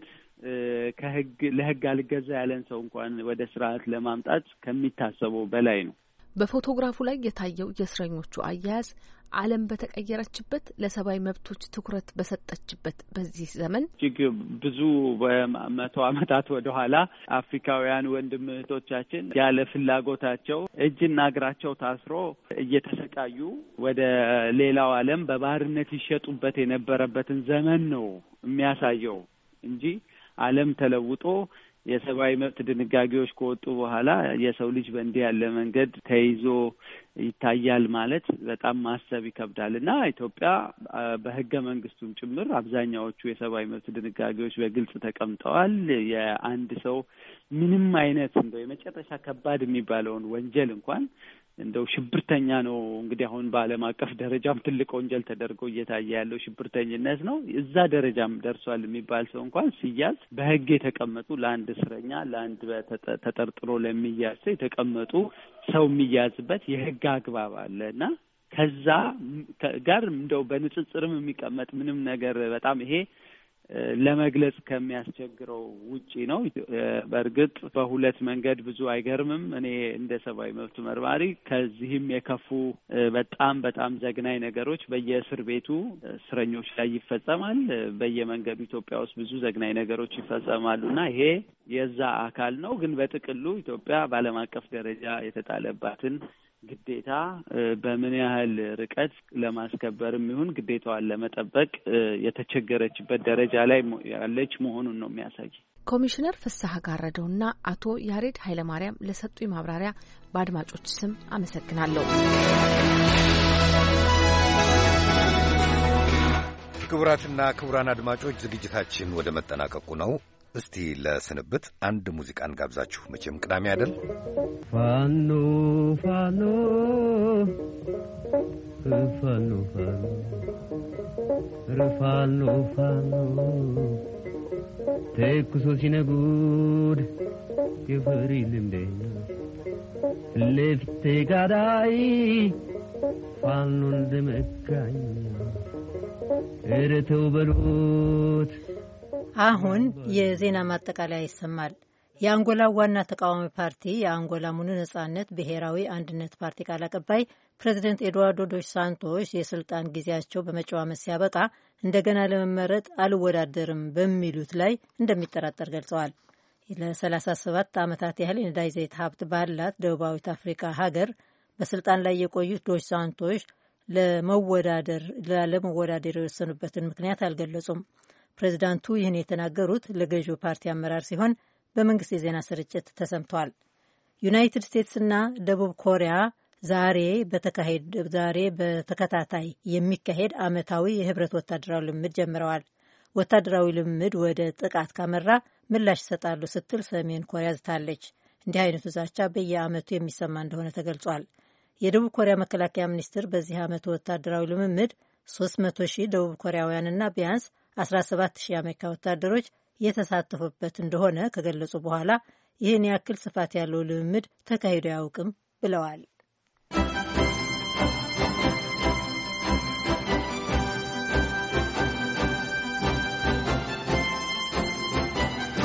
ለህግ አልገዛ ያለን ሰው እንኳን ወደ ስርዓት ለማምጣት ከሚታሰበው በላይ ነው። በፎቶግራፉ ላይ የታየው የእስረኞቹ አያያዝ ዓለም በተቀየረችበት ለሰብአዊ መብቶች ትኩረት በሰጠችበት በዚህ ዘመን እጅግ ብዙ በመቶ ዓመታት ወደ ኋላ አፍሪካውያን ወንድም እህቶቻችን ያለ ፍላጎታቸው እጅና እግራቸው ታስሮ እየተሰቃዩ ወደ ሌላው ዓለም በባርነት ይሸጡበት የነበረበትን ዘመን ነው የሚያሳየው እንጂ ዓለም ተለውጦ የሰብአዊ መብት ድንጋጌዎች ከወጡ በኋላ የሰው ልጅ በእንዲህ ያለ መንገድ ተይዞ ይታያል ማለት በጣም ማሰብ ይከብዳል። እና ኢትዮጵያ በህገ መንግስቱም ጭምር አብዛኛዎቹ የሰብአዊ መብት ድንጋጌዎች በግልጽ ተቀምጠዋል። የአንድ ሰው ምንም አይነት እንደው የመጨረሻ ከባድ የሚባለውን ወንጀል እንኳን እንደው ሽብርተኛ ነው እንግዲህ አሁን በዓለም አቀፍ ደረጃም ትልቅ ወንጀል ተደርጎ እየታየ ያለው ሽብርተኝነት ነው። እዛ ደረጃም ደርሷል የሚባል ሰው እንኳን ሲያዝ በህግ የተቀመጡ ለአንድ እስረኛ ለአንድ ተጠርጥሮ ለሚያዝ ሰው የተቀመጡ ሰው የሚያዝበት የህግ አግባብ አለ እና ከዛ ጋር እንደው በንጽጽርም የሚቀመጥ ምንም ነገር በጣም ይሄ ለመግለጽ ከሚያስቸግረው ውጪ ነው። በእርግጥ በሁለት መንገድ ብዙ አይገርምም። እኔ እንደ ሰብአዊ መብት መርማሪ ከዚህም የከፉ በጣም ዘግናኝ ነገሮች በየእስር ቤቱ እስረኞች ላይ ይፈጸማል። በየመንገዱ ኢትዮጵያ ውስጥ ብዙ ዘግናኝ ነገሮች ይፈጸማሉና ይሄ የዛ አካል ነው። ግን በጥቅሉ ኢትዮጵያ በዓለም አቀፍ ደረጃ የተጣለባትን ግዴታ በምን ያህል ርቀት ለማስከበርም ይሁን ግዴታዋን ለመጠበቅ የተቸገረችበት ደረጃ ላይ ያለች መሆኑን ነው የሚያሳይ። ኮሚሽነር ፍስሐ ጋረደውና አቶ ያሬድ ኃይለማርያም ለሰጡኝ ማብራሪያ በአድማጮች ስም አመሰግናለሁ። ክቡራትና ክቡራን አድማጮች ዝግጅታችን ወደ መጠናቀቁ ነው። እስቲ ለስንብት አንድ ሙዚቃን ጋብዛችሁ። መቼም ቅዳሜ አይደል? ፋኖ ፋኖ ፋኖ ፋኖ ፋኖ ተኩሶ ሲነጉድ የፈሪ ልምደኛ ለፊቴ ጋዳይ ፋኖ እንደመካኝ እረተው በሉት። አሁን የዜና ማጠቃለያ ይሰማል። የአንጎላ ዋና ተቃዋሚ ፓርቲ የአንጎላ ሙሉ ነጻነት ብሔራዊ አንድነት ፓርቲ ቃል አቀባይ ፕሬዚደንት ኤድዋርዶ ዶስ ሳንቶስ የስልጣን ጊዜያቸው በመጪው ዓመት ሲያበቃ እንደገና ለመመረጥ አልወዳደርም በሚሉት ላይ እንደሚጠራጠር ገልጸዋል። ለ37 ዓመታት ያህል የነዳጅ ዘይት ሀብት ባላት ደቡባዊት አፍሪካ ሀገር በስልጣን ላይ የቆዩት ዶስ ሳንቶስ ለመወዳደር የወሰኑበትን ምክንያት አልገለጹም። ፕሬዚዳንቱ ይህን የተናገሩት ለገዢው ፓርቲ አመራር ሲሆን በመንግስት የዜና ስርጭት ተሰምቷል። ዩናይትድ ስቴትስና ደቡብ ኮሪያ ዛሬ በተከታታይ የሚካሄድ ዓመታዊ የህብረት ወታደራዊ ልምምድ ጀምረዋል። ወታደራዊ ልምምድ ወደ ጥቃት ካመራ ምላሽ ይሰጣሉ ስትል ሰሜን ኮሪያ ዝታለች። እንዲህ አይነቱ ዛቻ በየዓመቱ የሚሰማ እንደሆነ ተገልጿል። የደቡብ ኮሪያ መከላከያ ሚኒስትር በዚህ ዓመቱ ወታደራዊ ልምምድ 300,000 ደቡብ ኮሪያውያንና ቢያንስ 17,000 የአሜሪካ ወታደሮች የተሳተፉበት እንደሆነ ከገለጹ በኋላ ይህን ያክል ስፋት ያለው ልምምድ ተካሂዶ አያውቅም ብለዋል።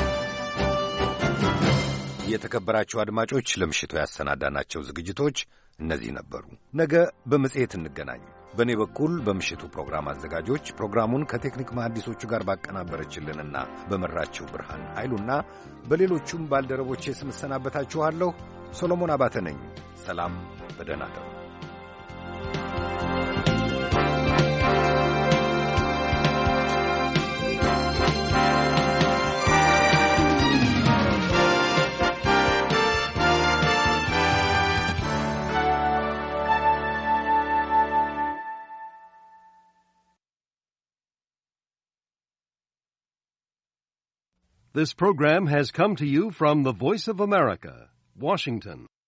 የተከበራችሁ አድማጮች ለምሽቱ ያሰናዳናቸው ዝግጅቶች እነዚህ ነበሩ። ነገ በመጽሔት እንገናኝ። በእኔ በኩል በምሽቱ ፕሮግራም አዘጋጆች ፕሮግራሙን ከቴክኒክ መሐንዲሶቹ ጋር ባቀናበረችልንና በመራችው ብርሃን ኃይሉና በሌሎቹም ባልደረቦቼ ስም እሰናበታችኋለሁ። ሰሎሞን አባተ ነኝ። ሰላም፣ በደህና እደሩ። This program has come to you from the Voice of America, Washington.